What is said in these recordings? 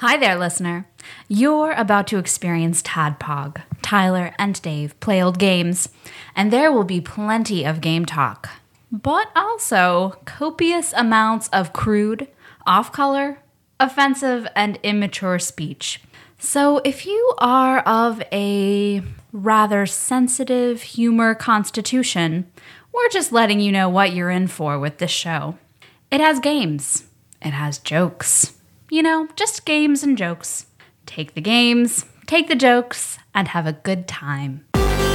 Hi there, listener. You're about to experience Tadpog. Tyler and Dave play old games, and there will be plenty of game talk, but also copious amounts of crude, off-color, offensive, and immature speech. So if you are of a rather sensitive humor constitution, we're just letting you know what you're in for with this show. It has games. It has jokes. You know, just games and jokes. Take the games, take the jokes, and have a good time.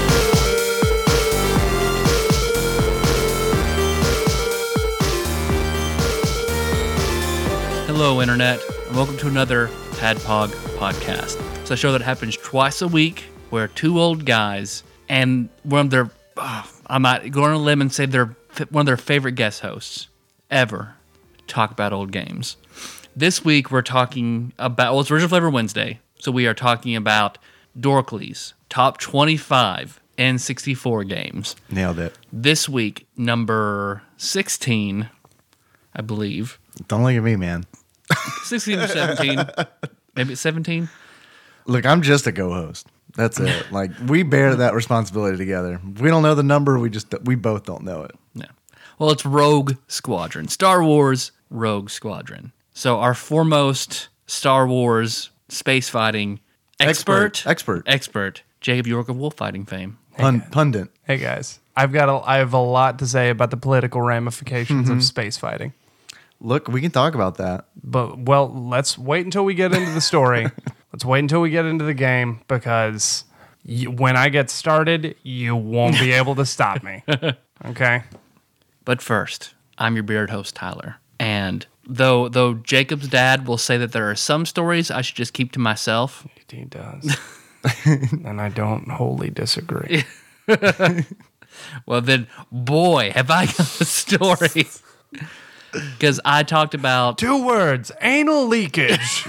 Hello, Internet, and welcome to another Tadpog podcast. It's a show that happens twice a week where two old guys and one of their, I might go on a limb and say they're one of their favorite guest hosts ever talk about old games. This week we're talking about, well, it's Original Flavor Wednesday, so we are talking about Dorkly's top 25 N64 games. Nailed it. This week, number 16, I believe. Don't look at me, man. 16 or 17. Maybe it's 17. Look, I'm just a co-host. That's it. Like, we bear that responsibility together. We don't know the number. We both don't know it. Yeah. Well, it's Rogue Squadron. Star Wars Rogue Squadron. So our foremost Star Wars space fighting expert, Jacob York of Wolf Fighting fame. Pundit. Hey guys, I have a lot to say about the political ramifications of space fighting. Look, we can talk about that. But, well, let's wait until we get into the story. Let's wait until we get into the game, because when I get started, you won't be able to stop me. Okay? But first, I'm your beard host, Tyler. And though Jacob's dad will say that there are some stories I should just keep to myself. He does. And I don't wholly disagree. Well, then, boy, have I got a story. Because I talked about... 2 words, anal leakage.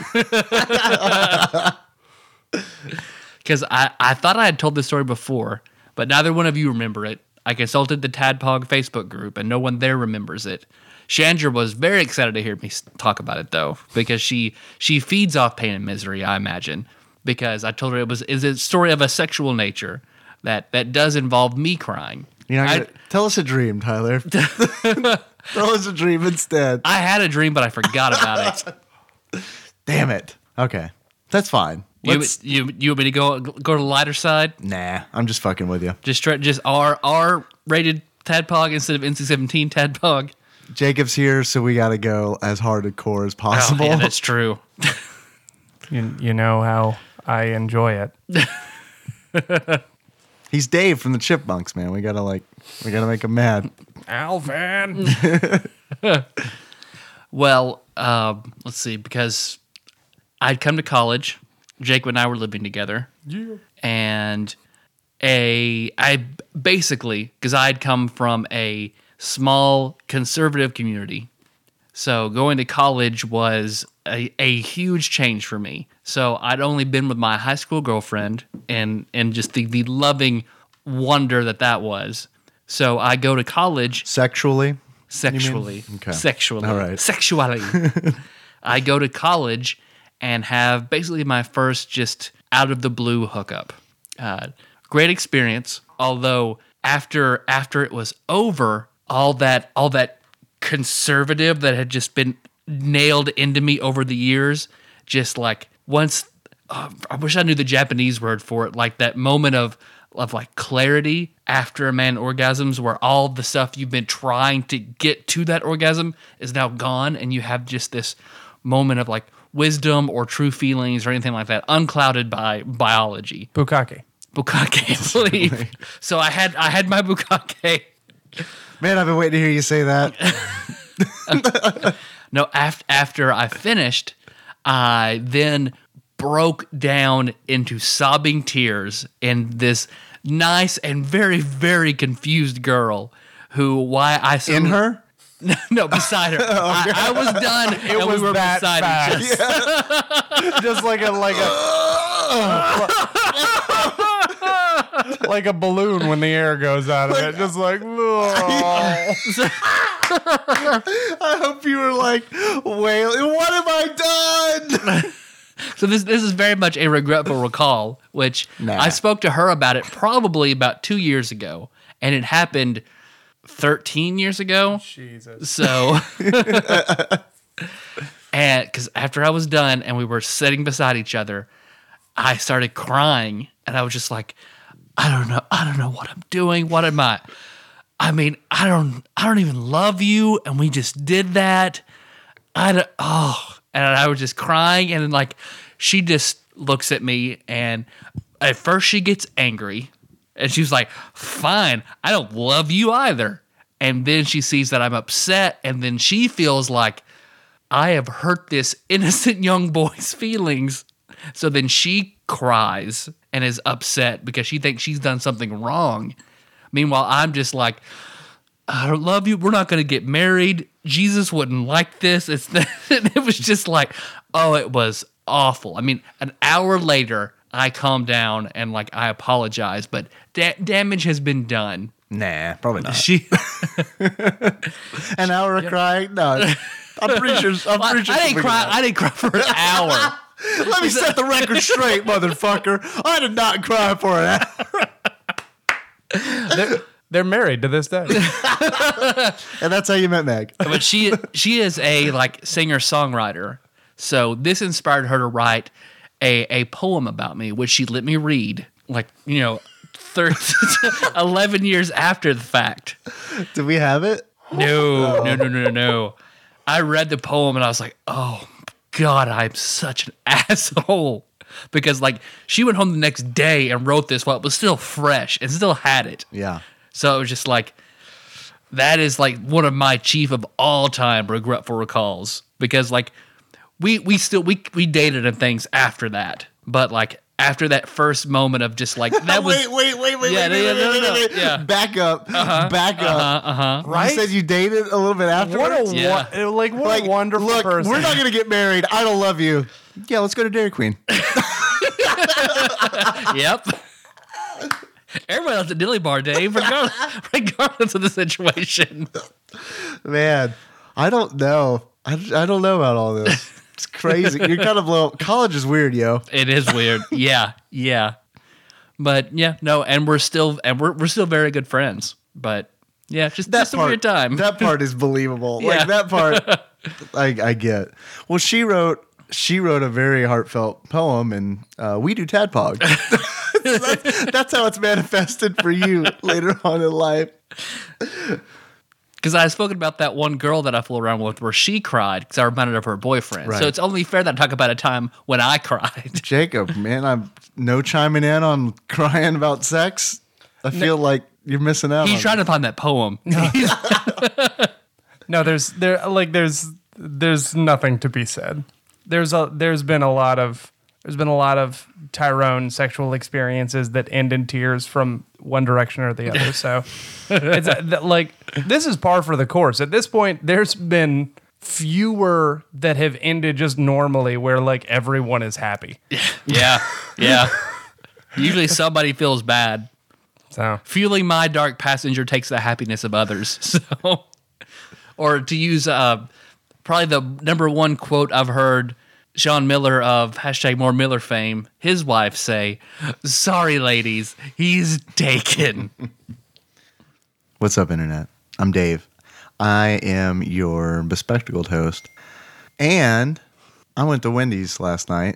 Because I thought I had told this story before, but neither one of you remember it. I consulted the Tadpog Facebook group, and no one there remembers it. Chandra was very excited to hear me talk about it, though, because she feeds off pain and misery, I imagine, because I told her is a story of a sexual nature that does involve me crying. Tell us a dream, Tyler. Tell us a dream instead. I had a dream, but I forgot about it. Damn it. Okay. That's fine. You want me to go to the lighter side? Nah, I'm just fucking with you. Just R-rated Tadpog instead of NC-17 Tadpog? Jacob's here, so we got to go as hardcore as possible. Oh, yeah, that's true. You know how I enjoy it. He's Dave from the Chipmunks, man. We gotta make him mad. Alvin. Well, let's see, because I'd come to college. Jacob and I were living together. Yeah. And I basically, because I'd come from a small conservative community, so going to college was a huge change for me. So I'd only been with my high school girlfriend and just the loving wonder that was. So I go to college. Sexually. Okay. Sexually. All right. Sexually. I go to college and have basically my first just out of the blue hookup. Great experience. Although after it was over, all that conservative that had just been nailed into me over the years, just like once, I wish I knew the Japanese word for it, like that moment of like clarity after a man orgasms, where all the stuff you've been trying to get to that orgasm is now gone, and you have just this moment of like wisdom or true feelings or anything like that, unclouded by biology. Bukkake, I believe. So I had my bukkake. Man, I've been waiting to hear you say that. No, after I finished, I then broke down into sobbing tears in this nice and very, very confused girl In her? No, beside her. I was done. It was we were that beside fast. each other. Just like a balloon when the air goes out of it. Just like, I hope you were like, wait, what have I done? So this is very much a regretful recall, which I spoke to her about it probably about 2 years ago, and it happened 13 years ago. Jesus. So, and because after I was done and we were sitting beside each other, I started crying, and I was just like, I don't know what I'm doing. What am I? I mean, I don't even love you, and we just did that. and I was just crying, and then like she just looks at me, and at first she gets angry, and she's like, "Fine, I don't love you either." And then she sees that I'm upset, and then she feels like I have hurt this innocent young boy's feelings. So then she cries and is upset because she thinks she's done something wrong. Meanwhile, I'm just like, I don't love you. We're not going to get married. Jesus wouldn't like this. It was just like, oh, it was awful. I mean, an hour later, I calmed down and like I apologize, but damage has been done. Nah, probably not. An hour of crying? No, I'm pretty sure. I didn't cry for an hour. Let me set the record straight, motherfucker. I did not cry for an hour. They're married to this day. And that's how you met Meg. But she is a like singer-songwriter. So this inspired her to write a poem about me, which she let me read, like, 11 years after the fact. Do we have it? No. I read the poem and I was like, oh, God, I'm such an asshole. Because, like, she went home the next day and wrote this while it was still fresh and still had it. Yeah. So it was just like, that is, like, one of my chief of all time regretful recalls. Because, like, we dated and things after that. But, like, after that first moment of just, like, that was... Wait. Yeah. Back up. Right? You said you dated a little bit after. What a wonderful look, person. We're not going to get married. I don't love you. Yeah, let's go to Dairy Queen. Yep. Everybody else at Dilly Bar, Dave, regardless of the situation. Man, I don't know. I don't know about all this. It's crazy. You're kind of low. College is weird, yo. It is weird. Yeah. But yeah, no, and we're still very good friends. But yeah, just a weird time. That part is believable. Yeah. Like that part, I get. Well, she wrote a very heartfelt poem, and we do Tadpog. That's how it's manifested for you later on in life. Because I had spoken about that one girl that I flew around with where she cried because I reminded her of her boyfriend. Right. So it's only fair that I talk about a time when I cried. Jacob, man, I'm no chiming in on crying about sex. I feel like you're missing out. He's trying to find that poem. No, there's nothing to be said. There's been a lot of Tyrone sexual experiences that end in tears from one direction or the other. So it's like this is par for the course. At this point, there's been fewer that have ended just normally where like everyone is happy. Yeah. Usually somebody feels bad. So Fueling my dark passenger takes the happiness of others. So, or to use probably the number one quote I've heard Sean Miller of #MoreMiller fame, his wife say, "Sorry, ladies, he's taken." What's up, Internet? I'm Dave. I am your bespectacled host. And I went to Wendy's last night.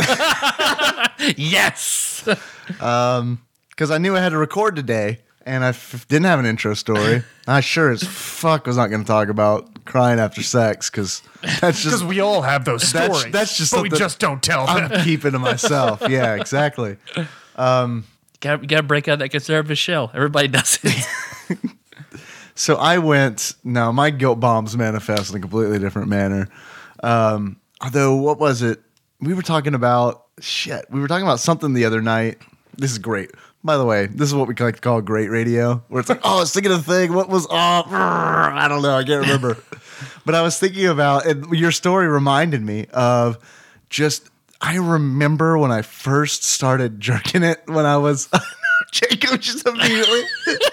Yes! Because I knew I had to record today, and I didn't have an intro story. I sure as fuck was not going to talk about crying after sex, because that's just... because we all have those stories. That's just but we something just don't tell them. I'm keeping to myself. Yeah, exactly. Gotta break out that conservative shell. Everybody does it. So I went... No, my guilt bombs manifest in a completely different manner. Although, what was it? We were talking about... Shit. We were talking about something the other night. This is great. By the way, this is what we like to call great radio, where it's like, oh, I was thinking of the thing. What was I don't know. I can't remember. But I was thinking about, and your story reminded me of just, I remember when I first started jerking it when I was, Jacob just immediately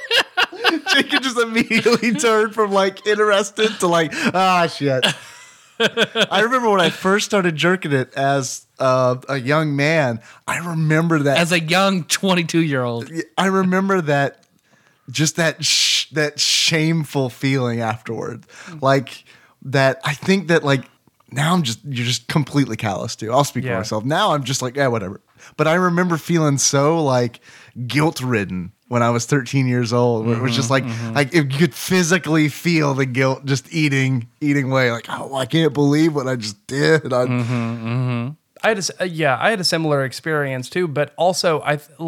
turned from like interested to like, shit. I remember when I first started jerking it as a young man. I remember that. As a young 22-year-old. I remember that. Just that shameful feeling afterward, like that. I think that like now you're just completely callous to. I'll speak for myself. Now I'm just like, yeah, whatever. But I remember feeling so like guilt ridden when I was 13 years old. Where it was just like you could physically feel the guilt just eating away. Like, oh, I can't believe what I just did. I had a similar experience too, but also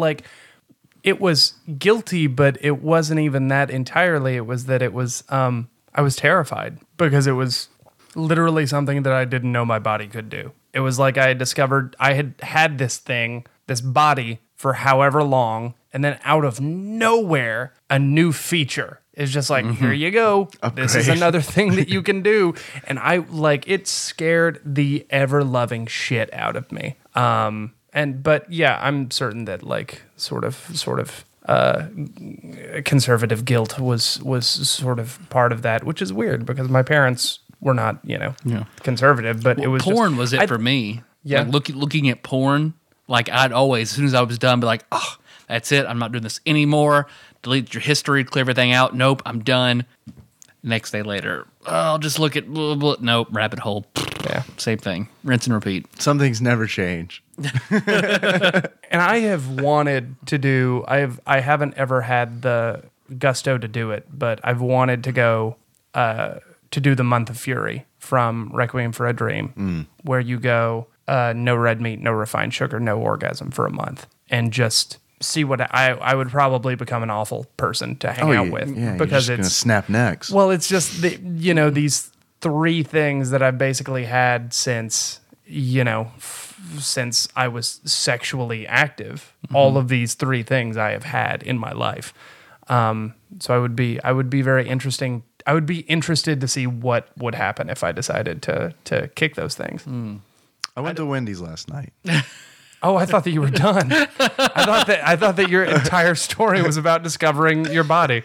it was guilty, but it wasn't even that entirely. It was that I was terrified because it was literally something that I didn't know my body could do. It was like I had discovered I had this thing, this body for however long, and then out of nowhere, a new feature is just like, here you go. Upgrade. This is another thing that you can do. And it scared the ever-loving shit out of me. But yeah, I'm certain that like sort of conservative guilt was sort of part of that, which is weird because my parents were not, conservative, but it was porn was it for me. Yeah. Like looking at porn, like I'd always, as soon as I was done, be like, oh, that's it. I'm not doing this anymore. Delete your history, clear everything out. Nope, I'm done. Next day later, I'll just look at blah, blah. Nope, rabbit hole. Yeah, same thing. Rinse and repeat. Some things never change. And I have wanted to do. I haven't ever had the gusto to do it, but I've wanted to go to do the Month of Fury from Requiem for a Dream, where you go no red meat, no refined sugar, no orgasm for a month, and just see what I would probably become an awful person to hang out with because it's gonna snap necks. Well, it's just these three things that I've basically had since since I was sexually active. All of these three things I have had in my life. So I would be very interesting. I would be interested to see what would happen if I decided to kick those things. I went to Wendy's last night. Oh, I thought that you were done. I thought that your entire story was about discovering your body.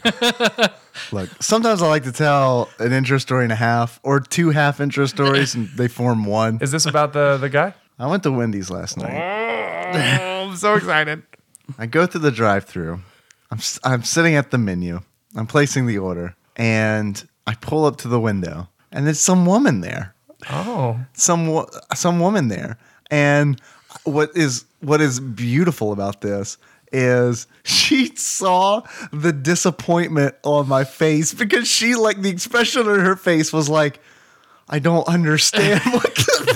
Look, sometimes I like to tell an intro story and a half, or two half intro stories, and they form one. Is this about the guy? I went to Wendy's last night. Oh, I'm so excited. I go through the drive-thru. I'm sitting at the menu. I'm placing the order, and I pull up to the window, and there's some woman there. Oh, some woman there, and what is beautiful about this is she saw the disappointment on my face because she, like, the expression on her face was like, I don't understand what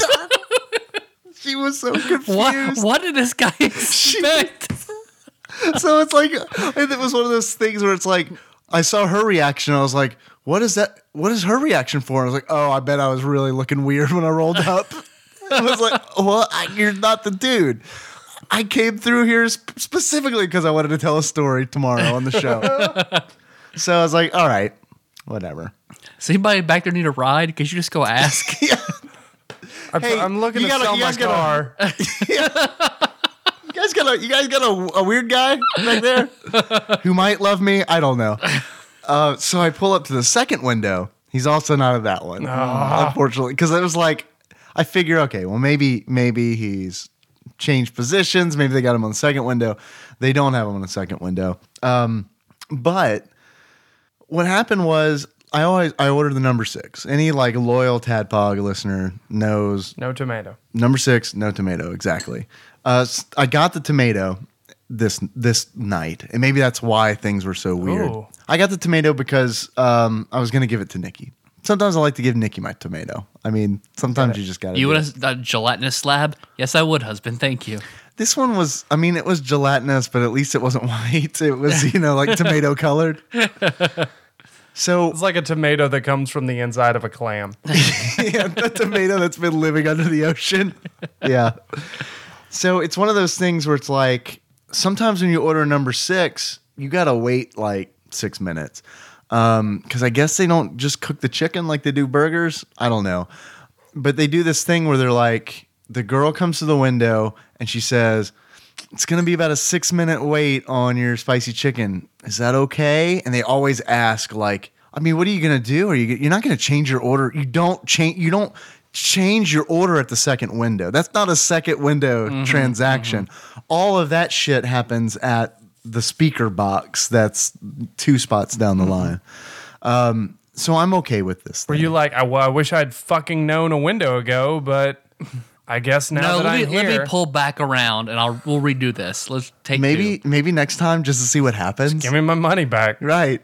she was so confused. What did this guy expect? So it's like, it was one of those things where it's like, I saw her reaction. I was like, what is that? What is her reaction for? I was like, oh, I bet I was really looking weird when I rolled up. I was like, well, you're not the dude. I came through here specifically because I wanted to tell a story tomorrow on the show. So I was like, all right, whatever. Does anybody back there need a ride? Because you just go ask. Hey, I'm looking to sell my car. You guys got a weird guy back there who might love me? I don't know. So I pull up to the second window. He's also not at that one, unfortunately, because it was like, I figure, okay, well, maybe I changed positions. Maybe they got him on the second window. They don't have him on the second window. But what happened was I ordered the number 6. Any like loyal Tadpog listener knows No tomato. number 6, no tomato. Exactly. I got the tomato this night, and maybe that's why things were so weird. Ooh. I got the tomato because I was going to give it to Nikki. Sometimes I like to give Nikki my tomato. I mean, sometimes you just got to. You want a gelatinous slab? Yes, I would, husband. Thank you. This one was, I mean, it was gelatinous, but at least it wasn't white. It was, like tomato colored. So It's like a tomato that comes from the inside of a clam. yeah, the tomato that's been living under the ocean. Yeah. So it's one of those things where it's like, sometimes when you order a number 6, you got to wait like 6 minutes. Because I guess they don't just cook the chicken like they do burgers. I don't know. But they do this thing where they're like, the girl comes to the window and she says, it's going to be about a 6-minute wait on your spicy chicken. Is that okay? And they always ask like, I mean, what are you going to do? You're not going to change your order. You don't change your order at the second window. That's not a second window transaction. All of that shit happens at the speaker box that's 2 spots down the line. So I'm okay with this. Were you like, I wish I'd fucking known a window ago, but I guess now let me pull back around and we'll redo this. Let's take maybe next time just to see what happens. Give me my money back. Right.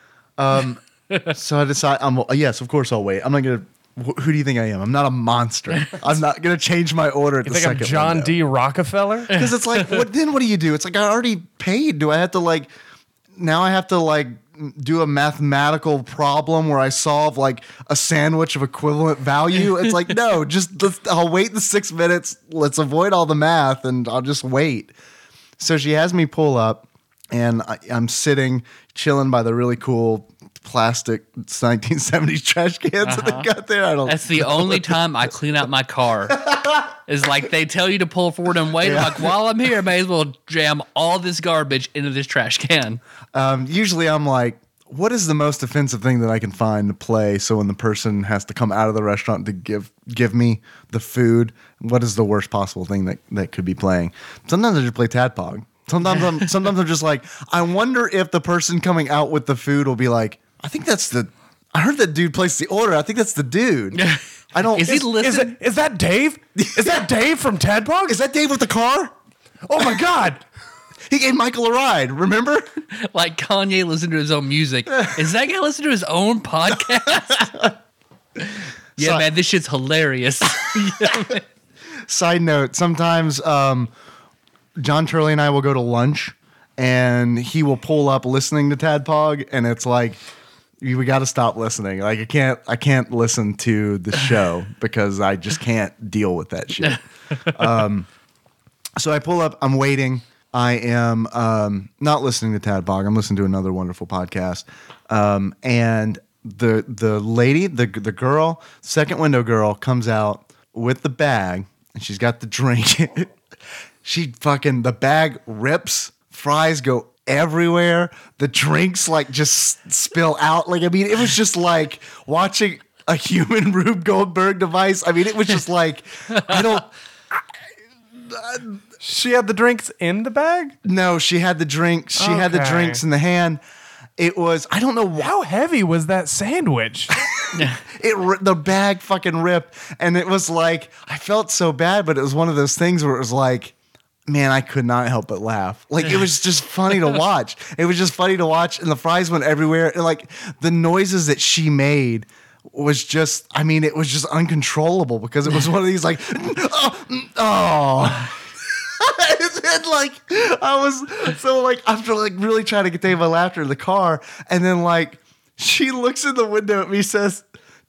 So I decide. Yes, of course I'll wait. I'm not gonna. Who do you think I am? I'm not a monster. I'm not gonna change my order at You the think I'm second John window. D. Rockefeller? Because it's like, what do you do? It's like I already paid. Do I have to like? Now I have to like do a mathematical problem where I solve like a sandwich of equivalent value. It's like, no, I'll wait the 6 minutes. Let's avoid all the math and I'll just wait. So she has me pull up and I'm sitting chilling by the really cool plastic 1970s trash cans that they got there. That's the only time I clean out my car. Is like they tell you to pull forward and wait. I'm like, while I'm here, I may as well jam all this garbage into this trash can. Usually I'm like, what is the most offensive thing that I can find to play? So when the person has to come out of the restaurant to give me the food, what is the worst possible thing that could be playing? Sometimes I just play Tadpog. Sometimes I'm just like, I wonder if the person coming out with the food will be like, I heard that dude placed the order. I think that's the dude. I don't. Is he listening? Is that Dave? Is that Dave from Tadpog? Is that Dave with the car? Oh my God. He gave Michael a ride, remember? Like Kanye listened to his own music. Is that guy listening to his own podcast? Yeah, man, this shit's hilarious. Side note, sometimes John Turley and I will go to lunch and he will pull up listening to Tadpog and it's like, we got to stop listening. Like I can't listen to the show because I just can't deal with that shit. So I pull up, I'm waiting. I am not listening to Tadpog. I'm listening to another wonderful podcast. And the lady, the girl, second window girl comes out with the bag and she's got the drink. The bag rips, fries go everywhere. The drinks like just spill out. Like, I mean, it was just like watching a human Rube Goldberg device. I mean, it was just like, She had the drinks in the bag? No, she had the drink. She had the drinks in the hand. It was, I don't know How heavy was that sandwich? the bag fucking ripped. And it was like, I felt so bad, but it was one of those things where it was like, man, I could not help but laugh. Like, it was just funny to watch. It was just funny to watch. And the fries went everywhere. And like the noises that she made was just, I mean, it was just uncontrollable because it was one of these like, oh. And like I was so like after like really trying to contain my laughter in the car, and then like she looks in the window at me, says,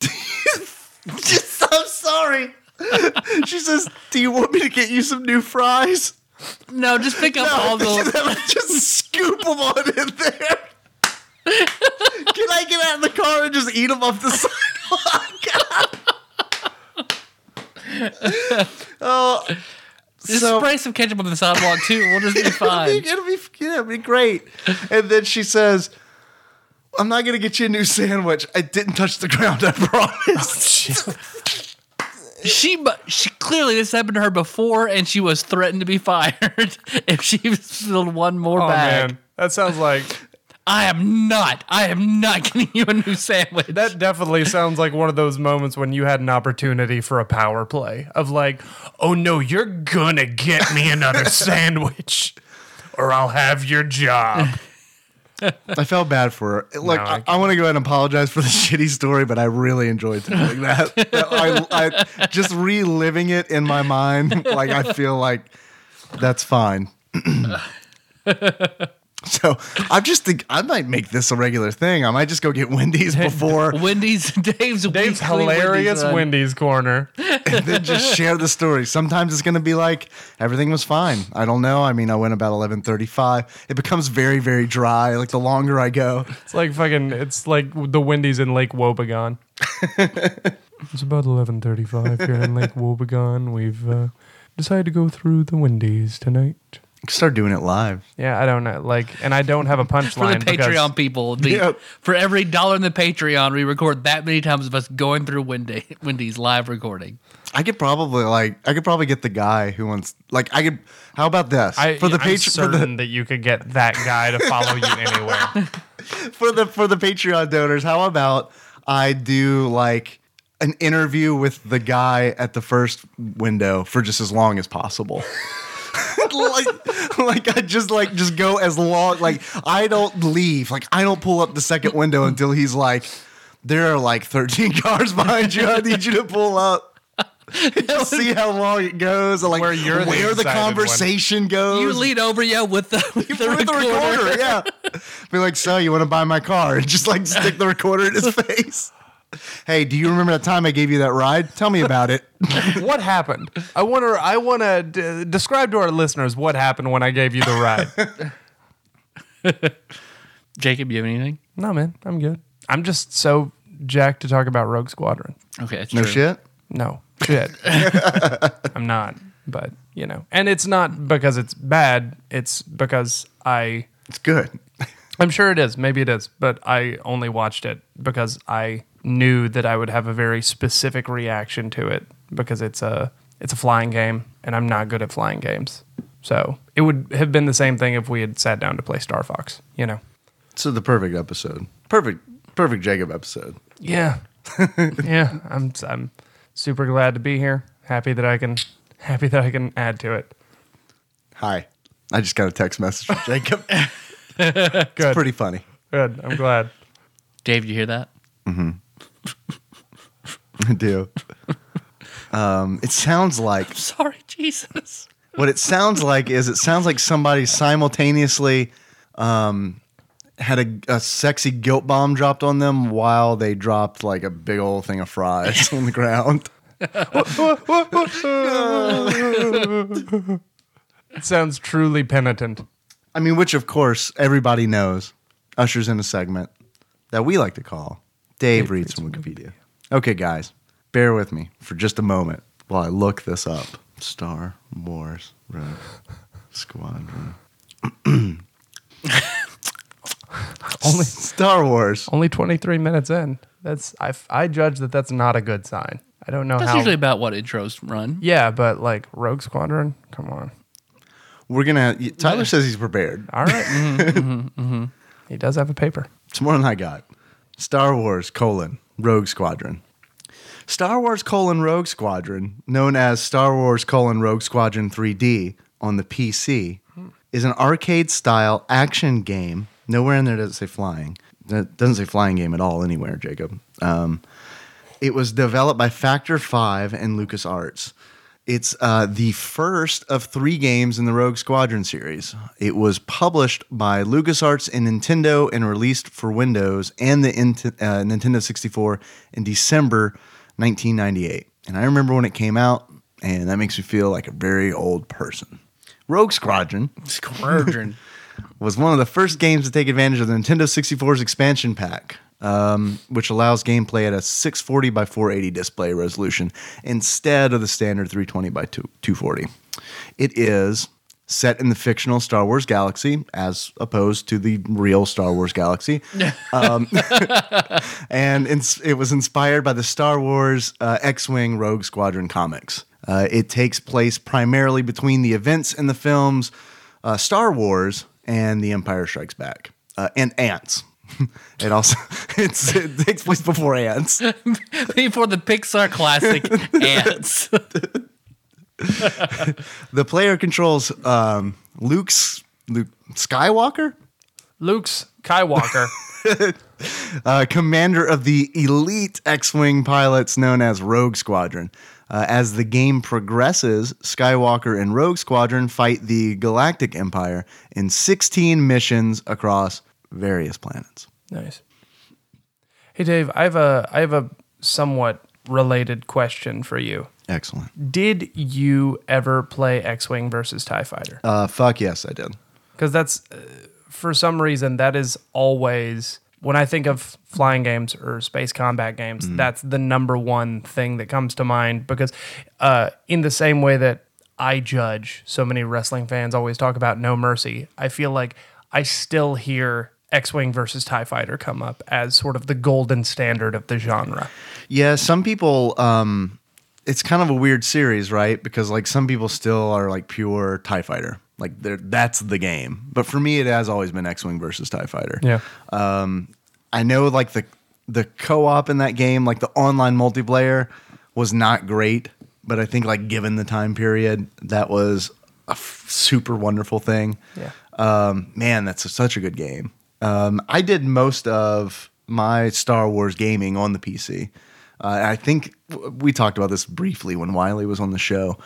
"I'm sorry." She says, "Do you want me to get you some new fries?" No, just pick up all the. Just scoop them on in there. Can I get out of the car and just eat them off the sidewalk? Oh. Just spray some ketchup on the sidewalk too. We'll just be fine. It'll be great. And then she says, "I'm not gonna get you a new sandwich. I didn't touch the ground. I promise." She clearly this happened to her before, and she was threatened to be fired if she filled one more bag. Man, that sounds like I am not getting you a new sandwich. that definitely sounds like one of those moments when you had an opportunity for a power play of like, oh no, you're gonna get me another sandwich, or I'll have your job. I felt bad for her. Look, No, I want to go ahead and apologize for the shitty story, but I really enjoyed telling that. I just reliving it in my mind. Like, I feel like that's fine. So I just think I might make this a regular thing. I might just go get Wendy's before Wendy's, Dave's Hilarious Wendy's corner. and then just share the story. Sometimes it's going to be like everything was fine. I don't know. I mean, I went about 11:35. It becomes very, very dry. Like the longer I go, It's like the Wendy's in Lake Wobegon. It's about 11:35 here in Lake Wobegon. We've decided to go through the Wendy's tonight. Start doing it live. Yeah, I don't know. Like, and I don't have a For the punchline. Patreon people, for every $1 in the Patreon, we record that many times of us going through Wendy's live recording. I could probably get the guy who wants how about this? I'm certain that you could get that guy to follow you anywhere. For the Patreon donors, how about I do like an interview with the guy at the first window for just as long as possible. I just go as long, like I don't leave, like I don't pull up the second window until he's like, there are like 13 cars behind you, I need you to pull up. Just see how long it goes, and like where the conversation goes. You lean over, with the recorder. Yeah. Be like, so you want to buy my car? And just like stick the recorder in his face. Hey, do you remember that time I gave you that ride? Tell me about it. What happened? I want to describe to our listeners what happened when I gave you the ride. Jacob, you have anything? No, man, I'm good. I'm just so jacked to talk about Rogue Squadron. Okay, that's no true. shit. No shit. I'm not, but and it's not because it's bad. It's because It's good. I'm sure it is. Maybe it is, but I only watched it because I knew that I would have a very specific reaction to it because it's a flying game and I'm not good at flying games. So it would have been the same thing if we had sat down to play Star Fox, So the perfect episode. Perfect Jacob episode. Yeah. Yeah. I'm super glad to be here. Happy that I can add to it. Hi. I just got a text message from Jacob. Good. It's pretty funny. Good. I'm glad. Dave, you hear that? Mm-hmm. I do. It sounds like... Sorry, Jesus. What it sounds like is somebody simultaneously had a sexy guilt bomb dropped on them while they dropped like a big old thing of fries on the ground. It sounds truly penitent. I mean, which of course everybody knows ushers in a segment that we like to call Dave Reads from Wikipedia. Okay, guys, bear with me for just a moment while I look this up. Star Wars Rogue Squadron. Only Star Wars. Only 23 minutes in. I judge that's not a good sign. I don't know That's how. usually about what intros run. Yeah, but like Rogue Squadron, come on. We're gonna. Tyler says he's prepared. All right. He does have a paper. It's more than I got. Star Wars: Rogue Squadron. Star Wars: Rogue Squadron, known as Star Wars: Rogue Squadron 3D on the PC, is an arcade-style action game. Nowhere in there does it say flying. That doesn't say flying game at all anywhere, Jacob. It was developed by Factor 5 and LucasArts. It's the first of 3 games in the Rogue Squadron series. It was published by LucasArts and Nintendo and released for Windows and the Nintendo 64 in December 1998. And I remember when it came out, and that makes me feel like a very old person. Rogue Squadron was one of the first games to take advantage of the Nintendo 64's expansion pack, which allows gameplay at a 640 by 480 display resolution instead of the standard 320 by 240. It is set in the fictional Star Wars galaxy as opposed to the real Star Wars galaxy. And it was inspired by the Star Wars X-Wing Rogue Squadron comics. It takes place primarily between the events in the films Star Wars and The Empire Strikes Back, and Ants. It takes place before Ants. Before the Pixar classic Ants. The player controls Luke Skywalker? Luke's Skywalker. Commander of the elite X-Wing pilots known as Rogue Squadron. As the game progresses, Skywalker and Rogue Squadron fight the Galactic Empire in 16 missions across various planets. Nice. Hey Dave, I have a somewhat related question for you. Excellent. Did you ever play X-Wing versus TIE Fighter? Fuck yes, I did. Because that's, for some reason, that is always, when I think of flying games or space combat games, that's the number one thing that comes to mind. Because in the same way that I judge so many wrestling fans always talk about No Mercy, I feel like I still hear X-Wing versus TIE Fighter come up as sort of the golden standard of the genre. Yeah, some people, it's kind of a weird series, right? Because like some people still are like pure TIE Fighter. Like that's the game. But for me, it has always been X-Wing versus TIE Fighter. Yeah. I know like the co-op in that game, like the online multiplayer was not great. But I think like given the time period, that was a super wonderful thing. Yeah. Man, that's such a good game. I did most of my Star Wars gaming on the PC. I think we talked about this briefly when Wiley was on the show.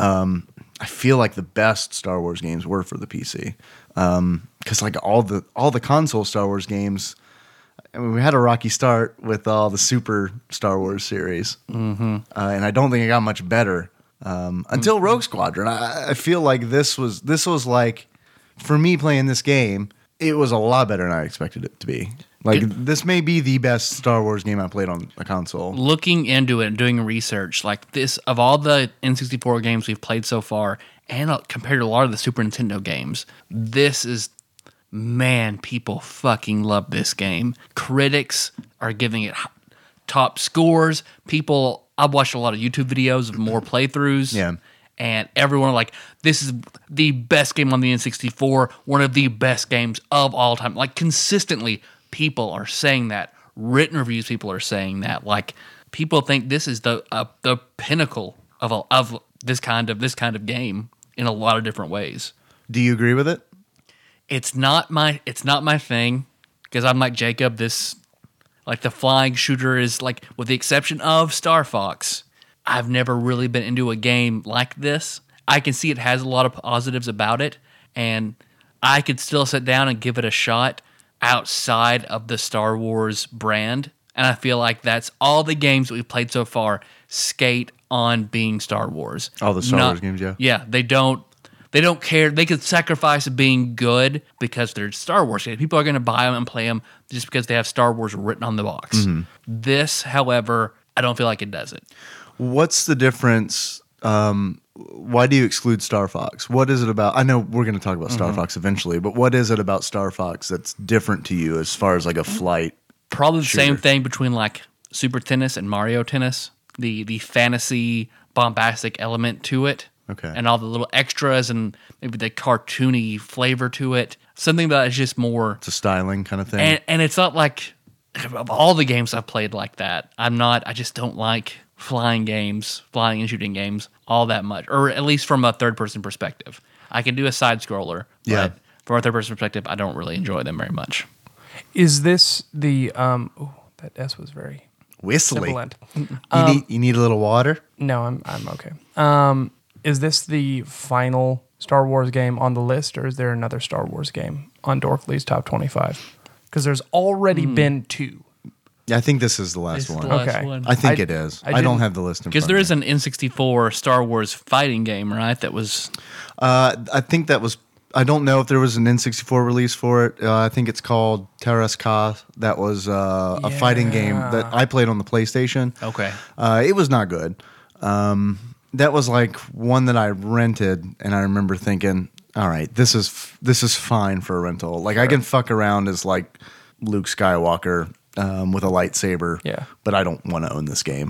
I feel like the best Star Wars games were for the PC, because like all the console Star Wars games. I mean, we had a rocky start with all the Super Star Wars series, and I don't think it got much better until Rogue Squadron. I feel like this was like, for me playing this game, it was a lot better than I expected it to be. Like, this may be the best Star Wars game I played on a console. Looking into it and doing research, like this, of all the N64 games we've played so far, and compared to a lot of the Super Nintendo games, this is, man, people fucking love this game. Critics are giving it top scores. I've watched a lot of YouTube videos of more playthroughs. Yeah. And everyone like, this is the best game on the N64, one of the best games of all time. Like, consistently, people are saying that. Written reviews, people are saying that. Like, people think this is the pinnacle of this kind of game in a lot of different ways. Do you agree with it? It's not my thing, because I'm like Jacob. This, like, the flying shooter is like, with the exception of Star Fox, I've never really been into a game like this. I can see it has a lot of positives about it, and I could still sit down and give it a shot outside of the Star Wars brand. And I feel like that's all the games that we've played so far skate on being Star Wars. All the Star Wars games, yeah. Yeah, they don't care. They could sacrifice being good because they're Star Wars games. People are going to buy them and play them just because they have Star Wars written on the box. Mm-hmm. This, however, I don't feel like it does it. What's the difference? Why do you exclude Star Fox? What is it about? I know we're going to talk about Star Fox eventually, but what is it about Star Fox that's different to you as far as like a flight? Probably the same shooter? thing between like Super Tennis and Mario Tennis. The fantasy, bombastic element to it. Okay. And all the little extras and maybe the cartoony flavor to it. Something that is just more. It's a styling kind of thing. And it's not like, of all the games I've played like that, I just don't like flying and shooting games all that much, or at least from a third-person perspective. I can do a side-scroller, Yeah. but from a third-person perspective, I don't really enjoy them very much. Is this the that S was very Whistly. sibilant. You need a little water? No, I'm okay. Is this the final Star Wars game on the list, or is there another Star Wars game on Dorkly's top 25? Because there's already been two. Yeah, I think this is the last one. Okay. I think I- it is. I I don't didn't- have the list in Because front there of is me. an N64 Star Wars fighting game, right? That was I think that was. I don't know if there was an N64 release for it. I think it's called Terras Ka. That was a fighting game that I played on the PlayStation. okay. It was not good. That was like one that I rented, and I remember thinking, "All right, this is fine for a rental. Like I can fuck around as like Luke Skywalker with a lightsaber, Yeah. but I don't want to own this game."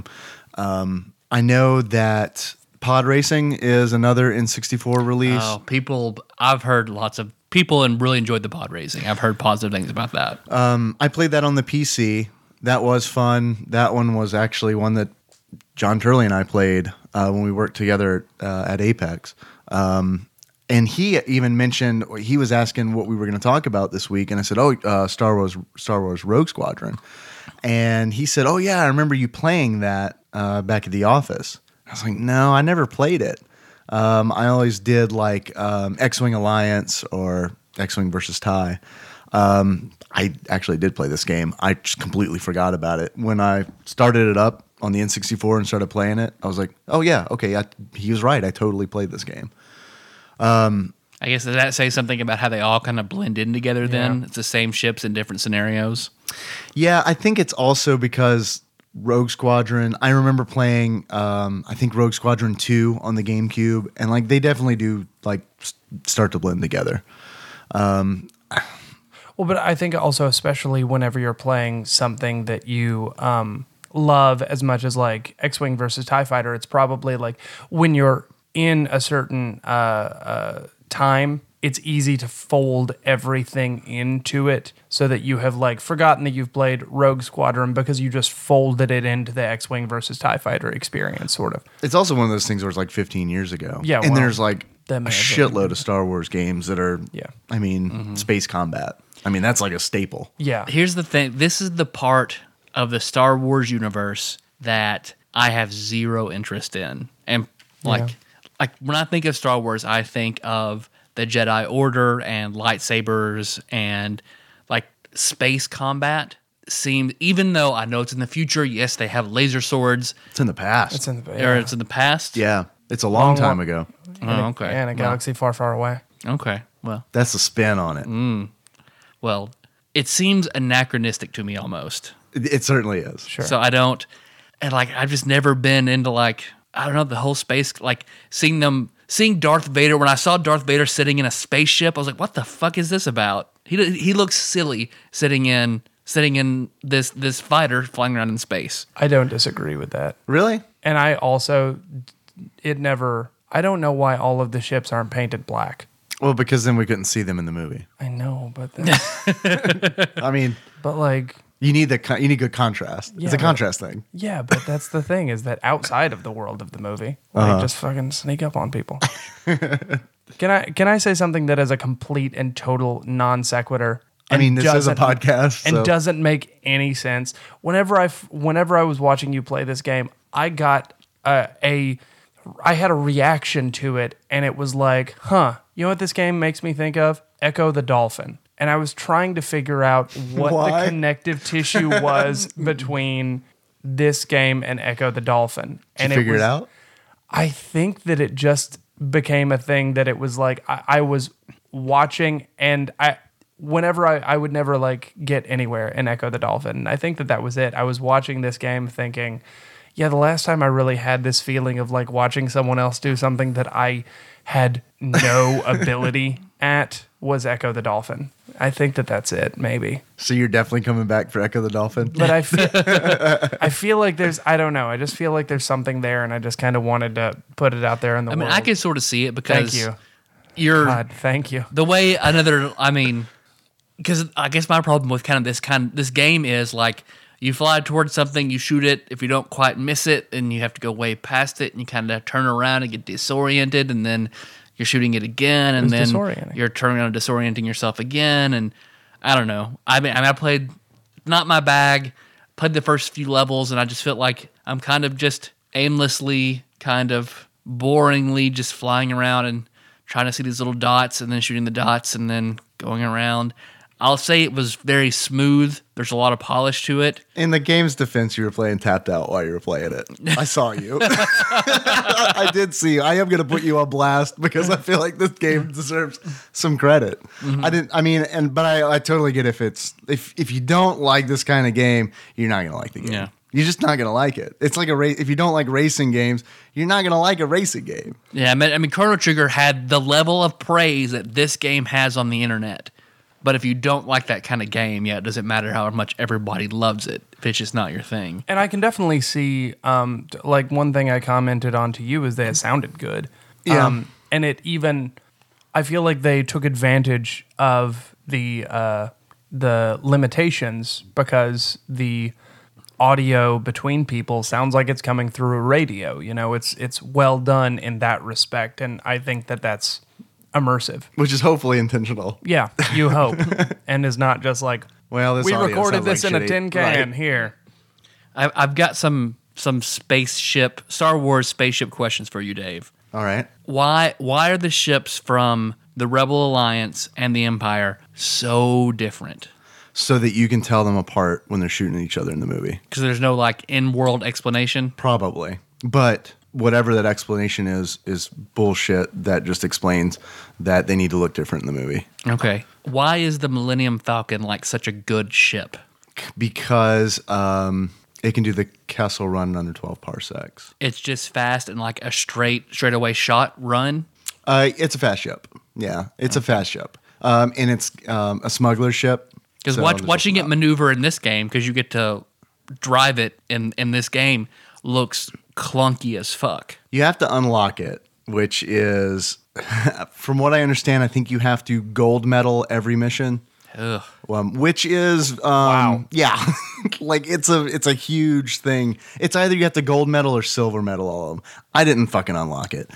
I know that Pod Racing is another N64 release. Oh, I've heard lots of people and really enjoyed the pod racing. I've heard positive things about that. I played that on the PC. That was fun. That one was actually one that John Turley and I played when we worked together at Apex. And he even mentioned, he was asking what we were going to talk about this week, and I said, Star Wars Rogue Squadron. And he said, oh yeah, I remember you playing that back at the office. I was like, no, I never played it. I always did like X-Wing Alliance or X-Wing versus TIE. I actually did play this game. I just completely forgot about it. When I started it up on the N64 and started playing it, I was like, oh yeah, okay, he was right. I totally played this game. I guess, does that say something about how they all kind of blend in together then? It's the same ships in different scenarios. Yeah, I think it's also because Rogue Squadron. I remember playing, I think Rogue Squadron 2 on the GameCube, and like they definitely do like start to blend together. Well, but I think also, especially whenever you're playing something that you love as much as like X-Wing versus TIE Fighter, it's probably like when you're in a certain time, it's easy to fold everything into it so that you have like forgotten that you've played Rogue Squadron because you just folded it into the X-Wing versus TIE Fighter experience, sort of. It's also one of those things where it's like 15 years ago. Yeah, and well, there's like that a may have been- shitload of Star Wars games that are, Yeah. I mean, space combat. I mean, that's like a staple. Yeah. Here's the thing. This is the part of the Star Wars universe that I have zero interest in. And like when I think of Star Wars, I think of the Jedi Order and lightsabers and like space combat. Seems, even though I know it's in the future, yes, they have laser swords. It's in the past. It's in the Or it's in the past. yeah, it's a long Long time one. ago. Oh, okay. And a galaxy far, far away. Okay. Well, That's the spin on it. well, it seems anachronistic to me almost. It certainly is. Sure. So I don't, and like I've just never been into like, I don't know, the whole space, like seeing Darth Vader. When I saw Darth Vader sitting in a spaceship, I was like, what the fuck is this about? He looks silly sitting in this fighter flying around in space. I don't disagree with that. Really? And I also, I don't know why all of the ships aren't painted black. Well, because then we couldn't see them in the movie. I know, but that's, I mean, but like, you need good contrast. Yeah, it's a but- contrast thing. yeah, but that's the thing is that outside of the world of the movie, like just fucking sneak up on people. Can I say something that is a complete and total non sequitur? I mean, this is a doesn't- podcast, and so- doesn't make any sense. Whenever I was watching you play this game, I got I had a reaction to it, and it was like, huh, you know what this game makes me think of? Echo the Dolphin. And I was trying to figure out what Why? the connective tissue was between this game and Echo the Dolphin. Did And you figure was, it out? I think that it just became a thing that it was like I was watching, and I would never like get anywhere in Echo the Dolphin. And I think that was it. I was watching this game thinking, yeah, the last time I really had this feeling of like watching someone else do something that I had no ability at was Echo the Dolphin. I think that that's it, maybe. So you're definitely coming back for Echo the Dolphin? But I feel like I don't know. I just feel like there's something there, and I just kind of wanted to put it out there in the I world. mean, I can sort of see it because Thank you. you're God, thank you. the way because I guess my problem with this game is like you fly towards something, you shoot it. If you don't quite miss it, and you have to go way past it, and you kind of turn around and get disoriented, and then you're shooting it again, and then disorienting? you're turning around and disorienting yourself again. And I don't know. I played not my bag. Played the first few levels, and I just felt like I'm kind of just aimlessly, kind of boringly, just flying around and trying to see these little dots, and then shooting the dots, and then going around. I'll say it was very smooth. There's a lot of polish to it. In the game's defense, you were playing Tapped Out while you were playing it. I saw you. I did see you. I am going to put you on blast because I feel like this game deserves some credit. Mm-hmm. But I totally get if you don't like this kind of game, you're not going to like the game. Yeah. You're just not going to like it. It's like a race. If you don't like racing games, you're not going to like a racing game. Yeah, I mean, Chrono Trigger had the level of praise that this game has on the internet. But if you don't like that kind of game, yeah, it doesn't matter how much everybody loves it if it's just not your thing. And I can definitely see, like one thing I commented on to you is that it sounded good. Yeah. And it even, I feel like they took advantage of the limitations because the audio between people sounds like it's coming through a radio. You know, it's well done in that respect, and I think that that's immersive. Which is hopefully intentional. Yeah, you hope, and is not just like, Well, this we audio recorded sounds this like in a shitty. tin can Right. here. I've got some Star Wars spaceship questions for you, Dave. All right. Why are the ships from the Rebel Alliance and the Empire so different? So that you can tell them apart when they're shooting at each other in the movie. Because there's no like in-world explanation. Probably. But whatever that explanation is bullshit that just explains that they need to look different in the movie. Okay. Why is the Millennium Falcon like such a good ship? Because It can do the Kessel run in under 12 parsecs. It's just fast and like a straightaway shot run. It's a fast ship. Yeah, it's a fast ship. And it's a smuggler ship. Because watching it maneuver in this game, because you get to drive it in this game, looks clunky as fuck. You have to unlock it, which is, from what I understand, I think you have to gold medal every mission. Ugh. Which is Wow. Yeah, like it's a huge thing. It's either you have to gold medal or silver medal all of them. I didn't fucking unlock it.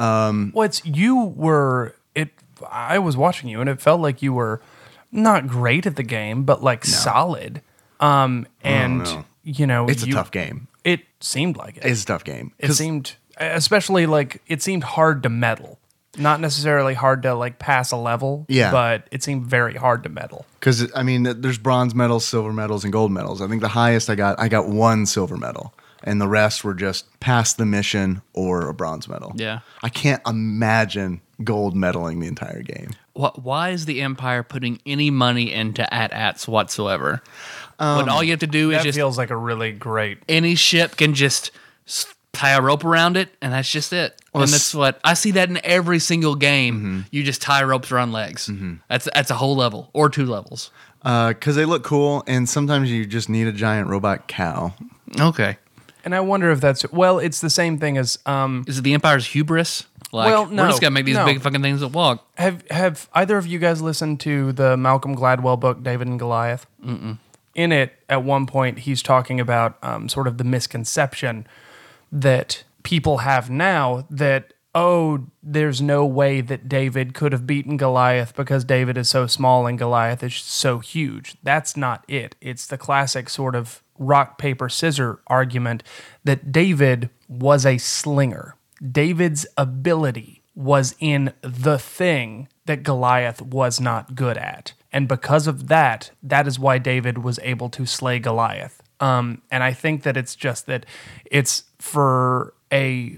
I was watching you, and it felt like you were not great at the game, but like solid. And no. you know, It's a tough game. It seemed like it. It's a tough game. It seemed, especially like it seemed hard to medal. Not necessarily hard to like pass a level, Yeah. but it seemed very hard to medal. Because I mean, there's bronze medals, silver medals, and gold medals. I think the highest I got one silver medal, and the rest were just pass the mission or a bronze medal. Yeah. I can't imagine gold medaling the entire game. Why is the Empire putting any money into AT-ATs whatsoever? When all you have to do is That just feels like a really great. any ship can just tie a rope around it, and that's just it. And that's what I see that in every single game. You just tie ropes around legs. That's a whole level or 2 levels. Because they look cool, and sometimes you just need a giant robot cow. Okay. And I wonder if that's it's the same thing as Is it the Empire's hubris? Like, Well, no, we're just gonna make these no. big fucking things that walk. Have either of you guys listened to the Malcolm Gladwell book David and Goliath? Mm-mm. In it, at one point, he's talking about sort of the misconception that people have now that, oh, there's no way that David could have beaten Goliath because David is so small and Goliath is so huge. That's not it. It's the classic sort of rock, paper, scissor argument that David was a slinger. David's ability was in the thing that Goliath was not good at. And because of that, that is why David was able to slay Goliath. And I think that it's just that it's for a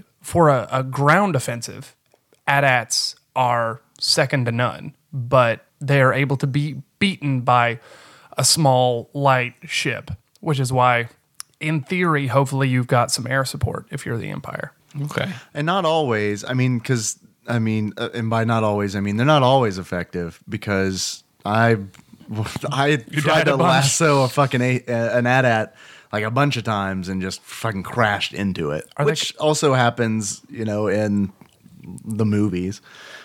ground offensive, AT-ATs are second to none, but they are able to be beaten by a small, light ship, which is why, in theory, hopefully you've got some air support if you're the Empire. Okay. And not always. I mean, and by not always, I mean they're not always effective because I tried to lasso a fucking an AT-AT like a bunch of times and just fucking crashed into it, which also happens, in the movies.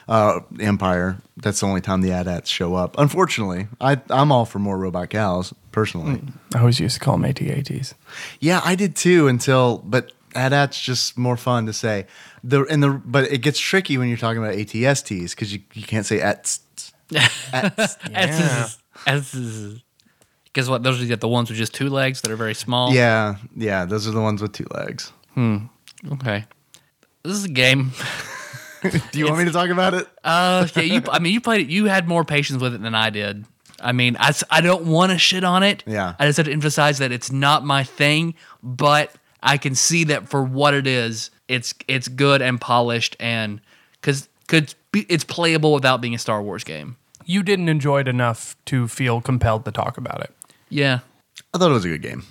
Empire. That's the only time the AT-ATs show up. Unfortunately, I'm all for more robot cows personally. I always used to call them AT-ATs. Yeah, I did too but AT-AT's just more fun to say. But it gets tricky when you're talking about ATSTs because you can't say ATs. Yeah. Guess what? Those are the ones with just 2 legs that are very small. Yeah, those are the ones with 2 legs. Okay. This is a game. Do you want me to talk about it? Yeah. You played it. You had more patience with it than I did. I mean, I don't want to shit on it. Yeah. I just have to emphasize that it's not my thing, but I can see that for what it is, it's good and polished, and because it's playable without being a Star Wars game. You didn't enjoy it enough to feel compelled to talk about it. Yeah. I thought it was a good game.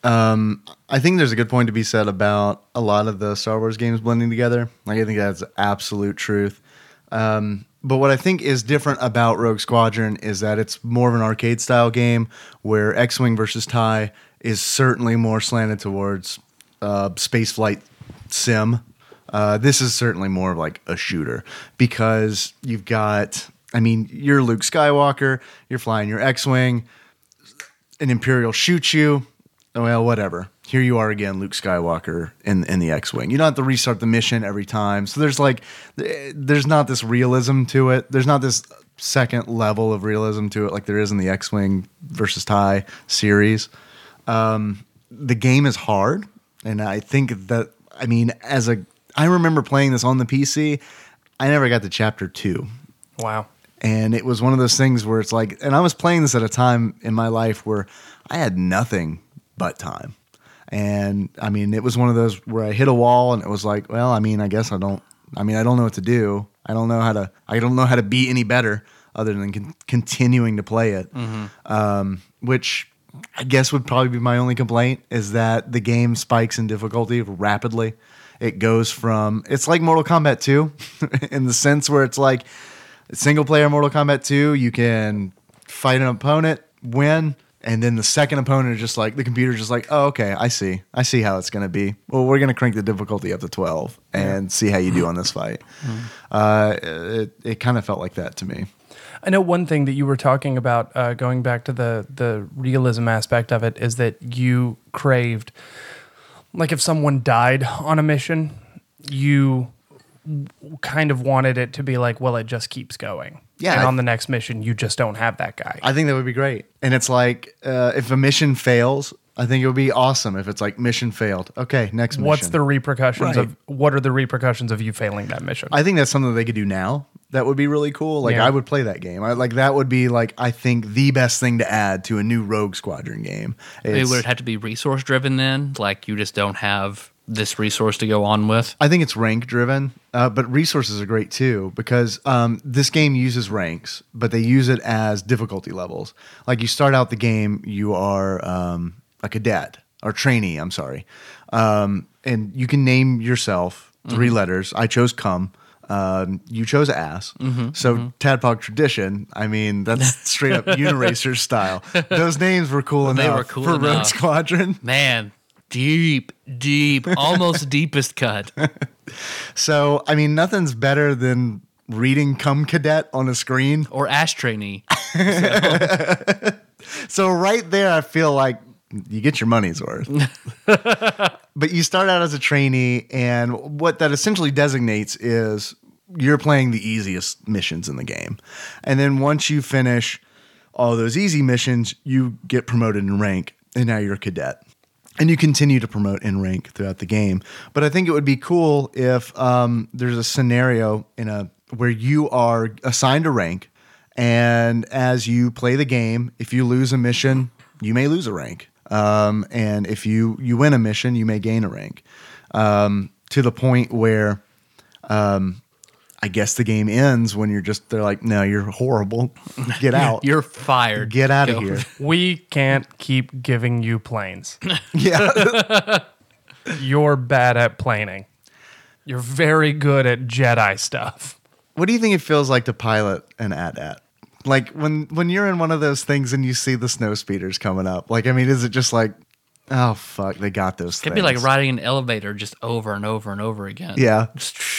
I think there's a good point to be said about a lot of the Star Wars games blending together. Like, I think that's absolute truth. But what I think is different about Rogue Squadron is that it's more of an arcade style game where X-Wing versus TIE is certainly more slanted towards spaceflight sim. This is certainly more of like a shooter because you've got, you're Luke Skywalker, you're flying your X-Wing, an Imperial shoots you. Well, whatever. Here you are again, Luke Skywalker in the X-Wing. You don't have to restart the mission every time. So there's not this realism to it. There's not this second level of realism to it like there is in the X-Wing versus TIE series. The game is hard, and I think that I remember playing this on the PC. I never got to chapter 2. Wow. And it was one of those things where it's like, and I was playing this at a time in my life where I had nothing but time. And it was one of those where I hit a wall and it was like, well, I guess I don't know what to do. I don't know how to be any better other than continuing to play it. Which I guess would probably be my only complaint, is that the game spikes in difficulty rapidly. It goes from, it's like Mortal Kombat 2 in the sense where it's like single player Mortal Kombat 2, you can fight an opponent, win, and then the second opponent is just like, the computer's just like, oh, okay, I see how it's going to be. Well, we're going to crank the difficulty up to 12 and see how you do on this fight. It kind of felt like that to me. I know one thing that you were talking about, going back to the realism aspect of it, is that you craved, like if someone died on a mission, you kind of wanted it to be like, well, it just keeps going. Yeah, and on the next mission, you just don't have that guy. I think that would be great. And it's like, if a mission fails, I think it would be awesome if it's like mission failed. Okay, next mission. What are the repercussions Right. of you failing that mission? I think that's something they could do now. That would be really cool. Like, Yeah. I would play that game. That would be like, I think the best thing to add to a new Rogue Squadron game. Maybe would it have to be resource driven then? Like you just don't have this resource to go on with? I think it's rank driven, but resources are great too, because this game uses ranks, but they use it as difficulty levels. Like you start out the game, you are a cadet or trainee, I'm sorry. And you can name yourself 3 letters. I chose cum. You chose ass. So Tadpog tradition, I mean, that's straight up Uniracer style. Those names were cool They enough were cool for Rogue enough. Squadron. Man, deep, almost deepest cut. So, I mean, nothing's better than reading cum cadet on a screen. Or ash trainee. So right there, I feel like you get your money's worth. But you start out as a trainee, and what that essentially designates is you're playing the easiest missions in the game. And then once you finish all those easy missions, you get promoted in rank, and now you're a cadet. And you continue to promote in rank throughout the game. But I think it would be cool if there's a scenario where you are assigned a rank, and as you play the game, if you lose a mission, you may lose a rank. And if you win a mission, you may gain a rank. To the point where I guess the game ends when they're like, no, you're horrible. Get out. You're fired. Get out of Go. here. We can't keep giving you planes. Yeah. You're bad at planing. You're very good at Jedi stuff. What do you think it feels like to pilot an AT-AT? Like when you're in one of those things and you see the snow speeders coming up, like, I mean, is it just like, oh, fuck, they got those It'd things. be like riding an elevator just over and over and over again. Yeah.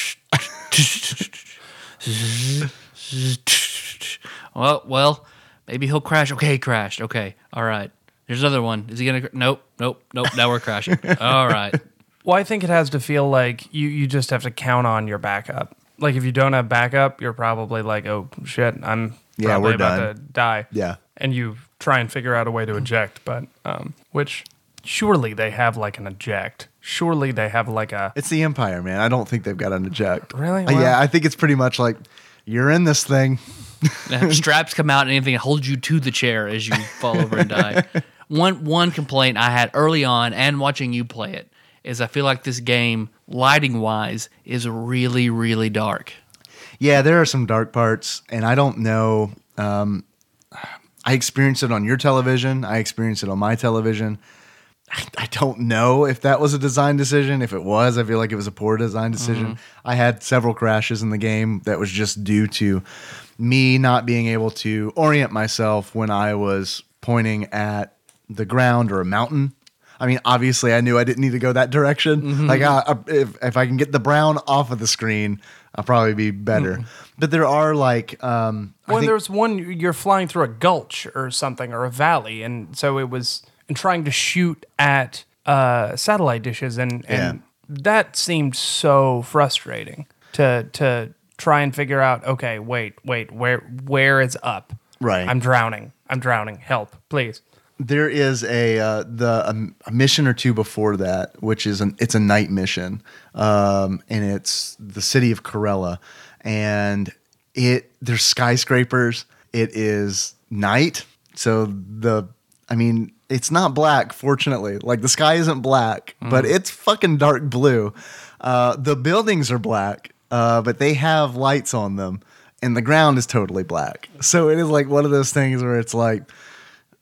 Well, maybe he'll crash. Okay, he crashed. Okay, all right. There's another one. Is he gonna? Nope. Now we're crashing. All right. Well, I think it has to feel like you just have to count on your backup. Like if you don't have backup, you're probably like, oh shit, I'm Yeah, probably we're about done. to die. Yeah. And you try and figure out a way to eject, but which surely they have like an eject. Surely they have like a It's the Empire, man. I don't think they've got an eject. Really? Yeah, Wow. I think it's pretty much like, you're in this thing. Straps come out and anything holds you to the chair as you fall over and die. One complaint I had early on and watching you play it is I feel like this game, lighting wise, is really, really dark. Yeah, there are some dark parts, and I don't know. I experienced it on your television. I experienced it on my television. I don't know if that was a design decision. If it was, I feel like it was a poor design decision. I had several crashes in the game that was just due to me not being able to orient myself when I was pointing at the ground or a mountain. I mean, obviously, I knew I didn't need to go that direction. Like, if I can get the brown off of the screen, I'll probably be better. But there are like, Well, there's one you're flying through a gulch or something or a valley, and so it was and trying to shoot at satellite dishes, and Yeah. that seemed so frustrating to try and figure out. Okay, wait, where is up? Right. I'm drowning. Help, please. There is a mission or two before that, which is it's a night mission, and it's the city of Corella, and there's skyscrapers. It is night, so it's not black. Fortunately, like the sky isn't black, but it's fucking dark blue. The buildings are black, but they have lights on them, and the ground is totally black. So it is like one of those things where it's like,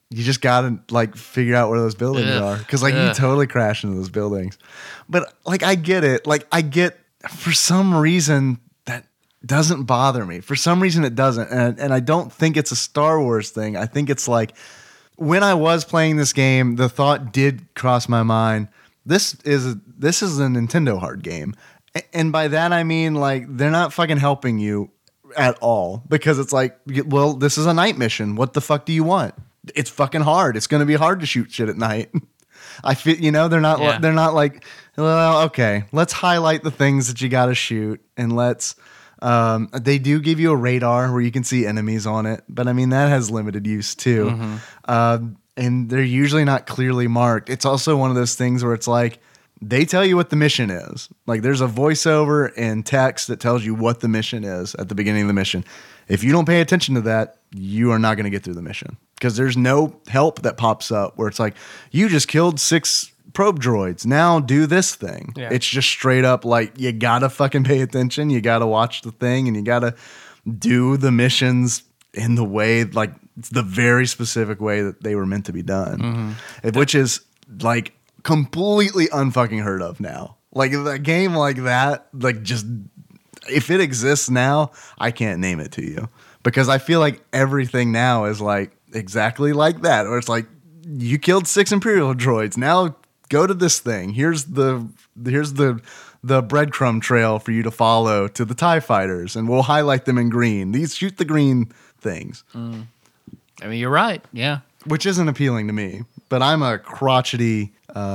you just gotta like figure out where those buildings Ugh. are, because like you Ugh. totally crash into those buildings. But like I get it. Like I get, for some reason that doesn't bother me. For some reason it doesn't, and I don't think it's a Star Wars thing. I think it's like, when I was playing this game, the thought did cross my mind. This is a Nintendo hard game, and by that I mean like they're not fucking helping you at all, because it's like, well, this is a night mission. What the fuck do you want? It's fucking hard. It's going to be hard to shoot shit at night. I feel, they're not Yeah. they're not like, well, okay, let's highlight the things that you got to shoot, and let's. They do give you a radar where you can see enemies on it, but I mean that has limited use too. And they're usually not clearly marked. It's also one of those things where it's like, they tell you what the mission is. Like there's a voiceover and text that tells you what the mission is at the beginning of the mission. If you don't pay attention to that, you are not going to get through the mission, because there's no help that pops up where it's like, you just killed 6 probe droids. Now do this thing. Yeah. It's just straight up like, you got to fucking pay attention. You got to watch the thing, and you got to do the missions in the way, like it's the very specific way that they were meant to be done, which is like completely unfucking heard of now. Like a game like that, like just, if it exists now, I can't name it to you, because I feel like everything now is like exactly like that, where it's like, you killed 6 Imperial droids. Now go to this thing. Here's the breadcrumb trail for you to follow to the TIE fighters, and we'll highlight them in green. Shoot the green things. I mean, you're right. Yeah. Which isn't appealing to me, but I'm a crotchety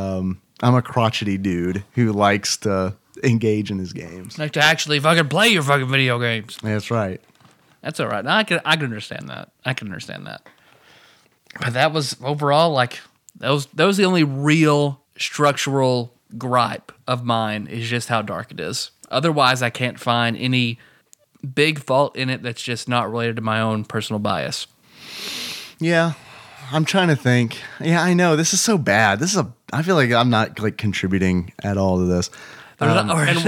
dude who likes to engage in his games. Like to actually fucking play your fucking video games. That's right. That's all right. I can understand that. I can understand that. But that was overall like that was the only real structural gripe of mine, is just how dark it is. Otherwise, I can't find any big fault in it that's just not related to my own personal bias. Yeah, I'm trying to think. Yeah, I know this is so bad. I feel like I'm not like contributing at all to this. And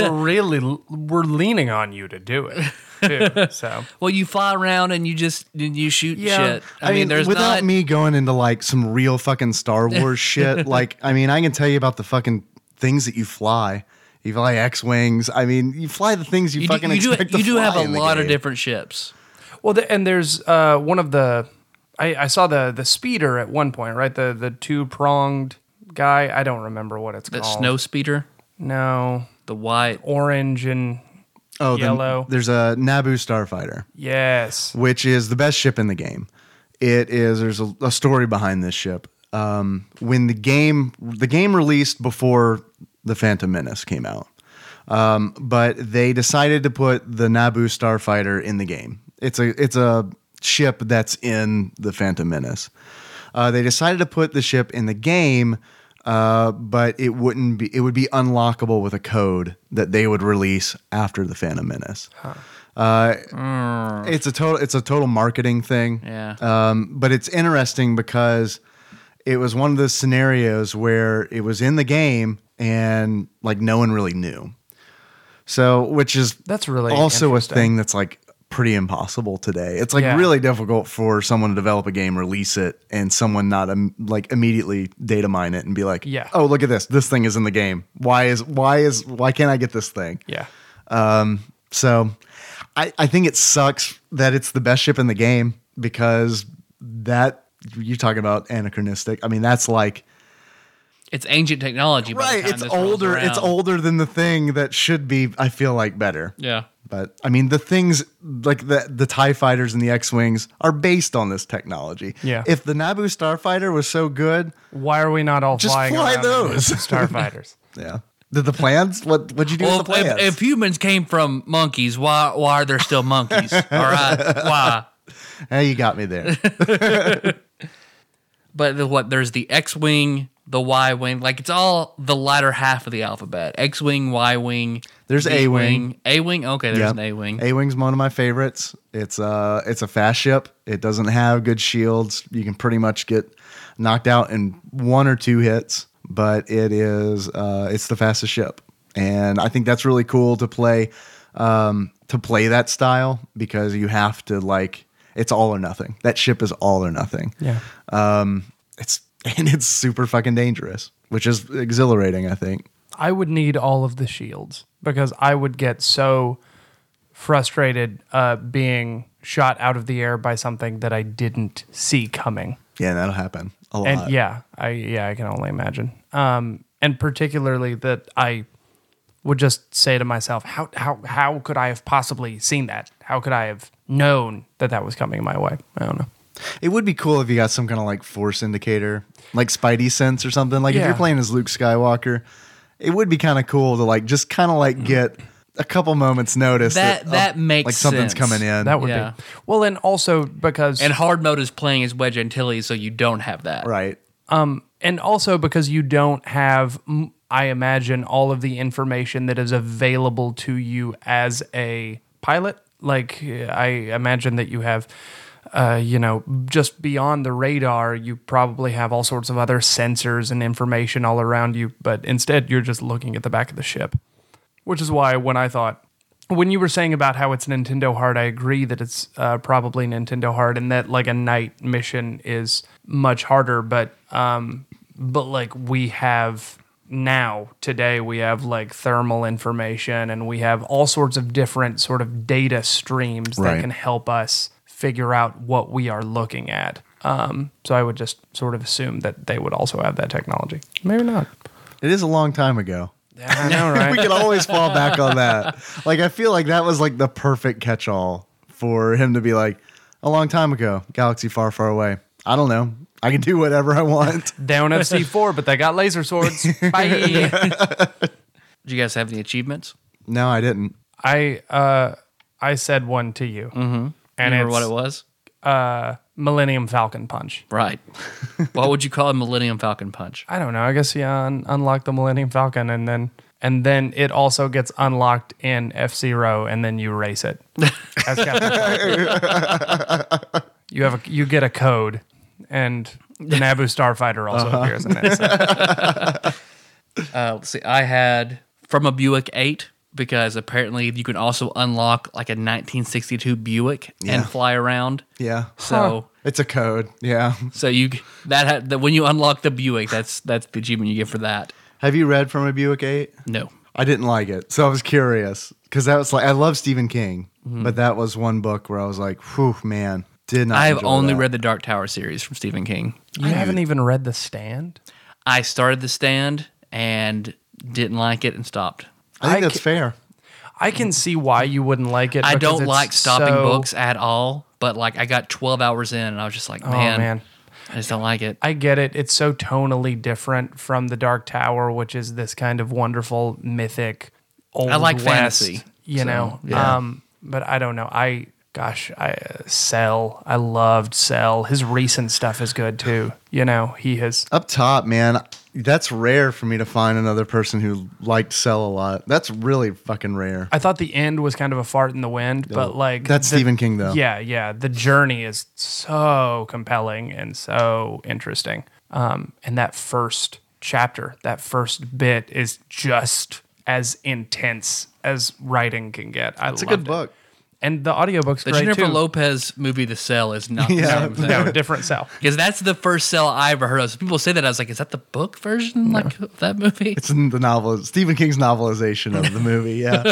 we're leaning on you to do it too. So Well, you fly around and you shoot Yeah. shit. I mean, there's without not me going into like some real fucking Star Wars shit. Like, I mean, I can tell you about the fucking things that you fly. You fly X-wings. I mean, you fly the things you fucking expect to you do fly have a in the lot of game. different ships. well, and there's one of the I saw the speeder at one point, right? The 2-pronged guy. I don't remember what it's The called. snow speeder, No, the white. orange and Oh, yellow. There's a Naboo starfighter, yes. which is the best ship in the game. There's a story behind this ship. When the game released before the Phantom Menace came out, but they decided to put the Naboo starfighter in the game. It's a ship that's in the Phantom Menace. They decided to put the ship in the game, but it would be unlockable with a code that they would release after the Phantom Menace. It's a total marketing thing. Yeah. But it's interesting because it was one of those scenarios where it was in the game and like no one really knew. So, which is That's really also a interesting. thing that's like pretty impossible today. It's like Yeah. really difficult for someone to develop a game, release it, and someone not like immediately data mine it and be like, Yeah. oh, look at this. This thing is in the game. Why can't I get this thing? Yeah. So I think it sucks that it's the best ship in the game, because that, you're talking about anachronistic. I mean, that's like, It's ancient technology. By the right. time It's this rolls older. It's around. older than the thing that should be, I feel like, better. Yeah. But I mean, the things like the TIE fighters and the X-Wings are based on this technology. Yeah. If the Naboo starfighter was so good, Why are we not all Just flying fly around those. in starfighters? yeah. Did the plans? What'd you do Well, with the plans? if humans came from monkeys, why are there still monkeys? All right, why? Hey, you got me there. But there's the X-wing, the Y-wing. Like it's all the latter half of the alphabet. X-wing, Y-wing. There's A-wing. A-wing. Okay, there's an A-wing. A-wing's one of my favorites. It's a fast ship. It doesn't have good shields. You can pretty much get knocked out in 1 or 2 hits, but it's the fastest ship, and I think that's really cool to play that style, because you have to like It's all or nothing. That ship is all or nothing. Yeah. It's super fucking dangerous, which is exhilarating, I think. I would need all of the shields because I would get so frustrated being shot out of the air by something that I didn't see coming. Yeah, that'll happen a lot. And I can only imagine. And particularly that I would just say to myself, how could I have possibly seen that? How could I have known that was coming my way? I don't know. It would be cool if you got some kind of like force indicator, like Spidey sense or something. Like if Yeah. you're playing as Luke Skywalker, it would be kind of cool to like just kind of like get a couple moments notice That makes like something's sense. coming in. That would Yeah. be. Well, and also because And hard mode is playing as Wedge Antilles, so you don't have that. right. and also because you don't have, I imagine, all of the information that is available to you as a pilot. Like I imagine that you have, just beyond the radar, you probably have all sorts of other sensors and information all around you. But instead, you're just looking at the back of the ship, which is why when you were saying about how it's Nintendo hard, I agree that it's probably Nintendo hard, and that like a night mission is much harder. But like we have now today, we have like thermal information, and we have all sorts of different sort of data streams that Right. can help us figure out what we are looking at. So I would just sort of assume that they would also have that technology. Maybe not. It is a long time ago. I know, right? We can always fall back on that. Like I feel like that was like the perfect catch-all for him to be like, a long time ago, galaxy far, far away. I don't know. I can do whatever I want. Down FC4, but they got laser swords. Bye. Did you guys have any achievements? No, I didn't. I said one to you, and Remember it's what it was? Millennium Falcon Punch. Right. What would you call a Millennium Falcon Punch? I don't know. I guess you unlock the Millennium Falcon, and then it also gets unlocked in F-Zero, and then you race it. As Captain Falcon. You get a code, and the Naboo Starfighter also appears in it. So. Let's see. I had from a Buick 8 because apparently you can also unlock like a 1962 Buick Yeah. and fly around. Yeah. So It's a code. Yeah. so when you unlock the Buick, that's the achievement you get for that. Have you read From a Buick 8? No. I didn't like it. So I was curious because that was like, I love Stephen King, but that was one book where I was like, whew, man, did not I have enjoy only that. read the Dark Tower series from Stephen King. You haven't even read The Stand? I started The Stand and didn't like it and stopped. I think I that's ca- fair. I can see why you wouldn't like it. I because don't it's like stopping so- books at all, but like I got 12 hours in and I was just like, Oh, man, man. I just don't like it. I get it. It's so tonally different from the Dark Tower, which is this kind of wonderful, mythic, old I like West, fantasy, you so, know. yeah. But I don't know. Cell. I loved Cell. His recent stuff is good too. You know, he has. Up top, man, that's rare for me to find another person who liked Cell a lot. That's really fucking rare. I thought the end was kind of a fart in the wind, but like That's Stephen King, though. Yeah. The journey is so compelling and so interesting. And that first chapter, that first bit is just as intense as writing can get. It's a good book. And the audiobook's The great Jennifer too. Lopez movie, The Cell, is not the Yeah. same thing. No, different Cell. Because that's the first Cell I ever heard of. So people say that, I was like, is that the book version like of that movie? It's in the novel, Stephen King's novelization of the movie. Yeah.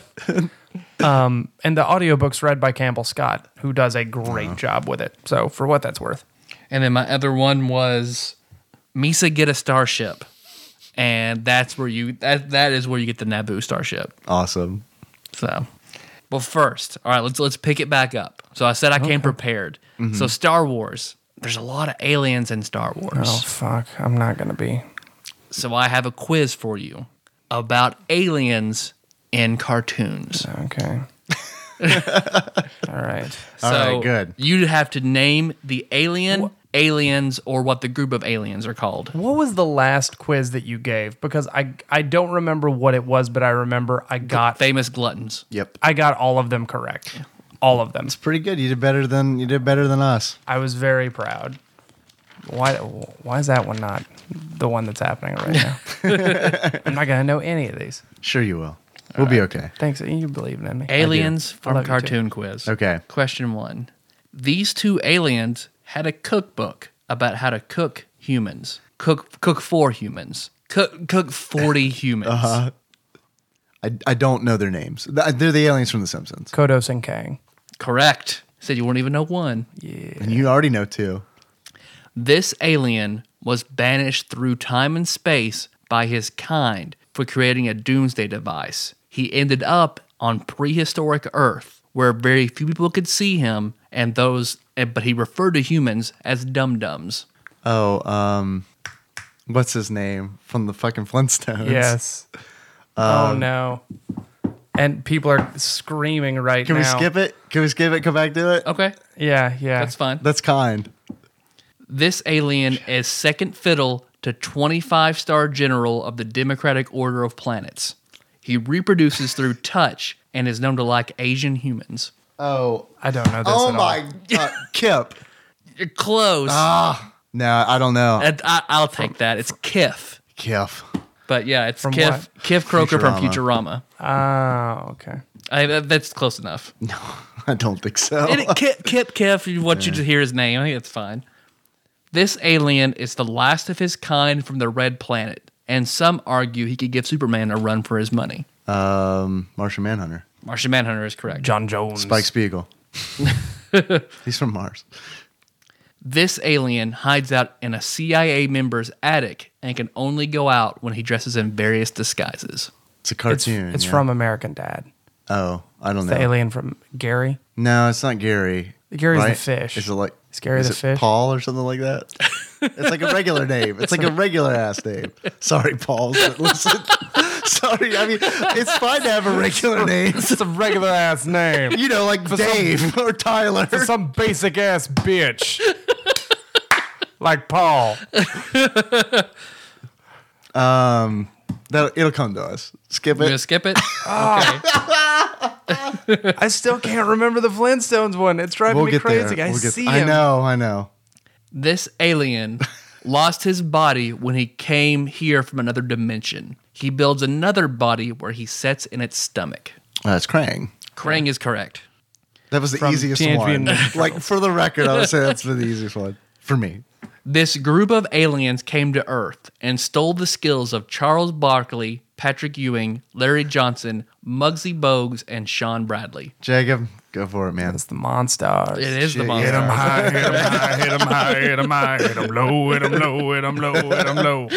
And the audiobook's read by Campbell Scott, who does a great job with it. So for what that's worth. And then my other one was Misa Get a Starship. And that's where that is where you get the Naboo starship. Awesome. So, well, first, all right, let's pick it back up. So I said I came prepared. So Star Wars, there's a lot of aliens in Star Wars. Oh, fuck. I'm not going to be. So I have a quiz for you about aliens in cartoons. Okay. All right. So All right, good. You'd have to name the alien, aliens, or what the group of aliens are called. What was the last quiz that you gave? Because I don't remember what it was, but I remember I got Famous gluttons. Yep. all of them correct. All of them. It's pretty good. You did better than us. I was very proud. Why is that one not the one that's happening right now? I'm not gonna know any of these. Sure you will. We'll be okay. Thanks. You believe in me. Aliens I from love you too. Cartoon Quiz. Okay. Question 1. These two aliens had a cookbook about how to cook humans. Cook for humans. Cook 40 humans. I don't know their names. They're the aliens from The Simpsons. Kodos and Kang. Correct. Said you won't even know one. And you already know two. This alien was banished through time and space by his kind for creating a doomsday device. He ended up on prehistoric Earth, where very few people could see him, but he referred to humans as dum-dums. Oh, what's his name from the fucking Flintstones? Yes. Oh no. And people are screaming right Can now. we skip it? Can we skip it? Come back to it? Okay, Yeah. that's fine. That's kind. This alien is second fiddle to 25-star general of the Democratic Order of Planets. He reproduces through touch and is known to like Asian humans. Oh. I don't know this Oh at my all. God. Kip. You're close. No, I don't know. I'll take that. It's Kif. Kip. But yeah, it's From Kif. what? Kif Kroker from Futurama. Futurama. Oh, okay. That's close enough. No, I don't think so. Kif, you want you to hear his name. I think it's fine. This alien is the last of his kind from the Red Planet, and some argue he could give Superman a run for his money. Martian Manhunter. Martian Manhunter is correct. John Jones. Spike Spiegel. He's from Mars. This alien hides out in a CIA member's attic and can only go out when he dresses in various disguises. It's a It's, cartoon. it's yeah. from American Dad. Oh, I don't know. The alien from Gary. No, it's not Gary. Gary's the right? fish. Is it like Is Gary the it fish? Paul or something like that? It's like a regular name. It's like a regular ass name. Sorry, Paul. But listen. Sorry. I mean, it's fine to have a regular name. It's a regular ass name. You know, like Dave or Tyler. For some basic ass bitch. Like Paul. It'll come to us. Skip You gonna it. skip it? Okay. I still can't remember the Flintstones one. It's driving We'll me get crazy. there. I We'll get see I him. know. This alien lost his body when he came here from another dimension. He builds another body where he sets in its stomach. That's Krang. Krang is correct. That was the From easiest Teenage one. Mutant Ninja Like, for the record, I would say that's the easiest one. For me. This group of aliens came to Earth and stole the skills of Charles Barkley, Patrick Ewing, Larry Johnson, Muggsy Bogues, and Sean Bradley. Jacob, go for it, man. It's the Monstars. It is the Shit, monster. Hit 'em high, hit 'em high, hit 'em high, hit 'em high, hit 'em low, hit 'em low, hit 'em low, hit 'em low.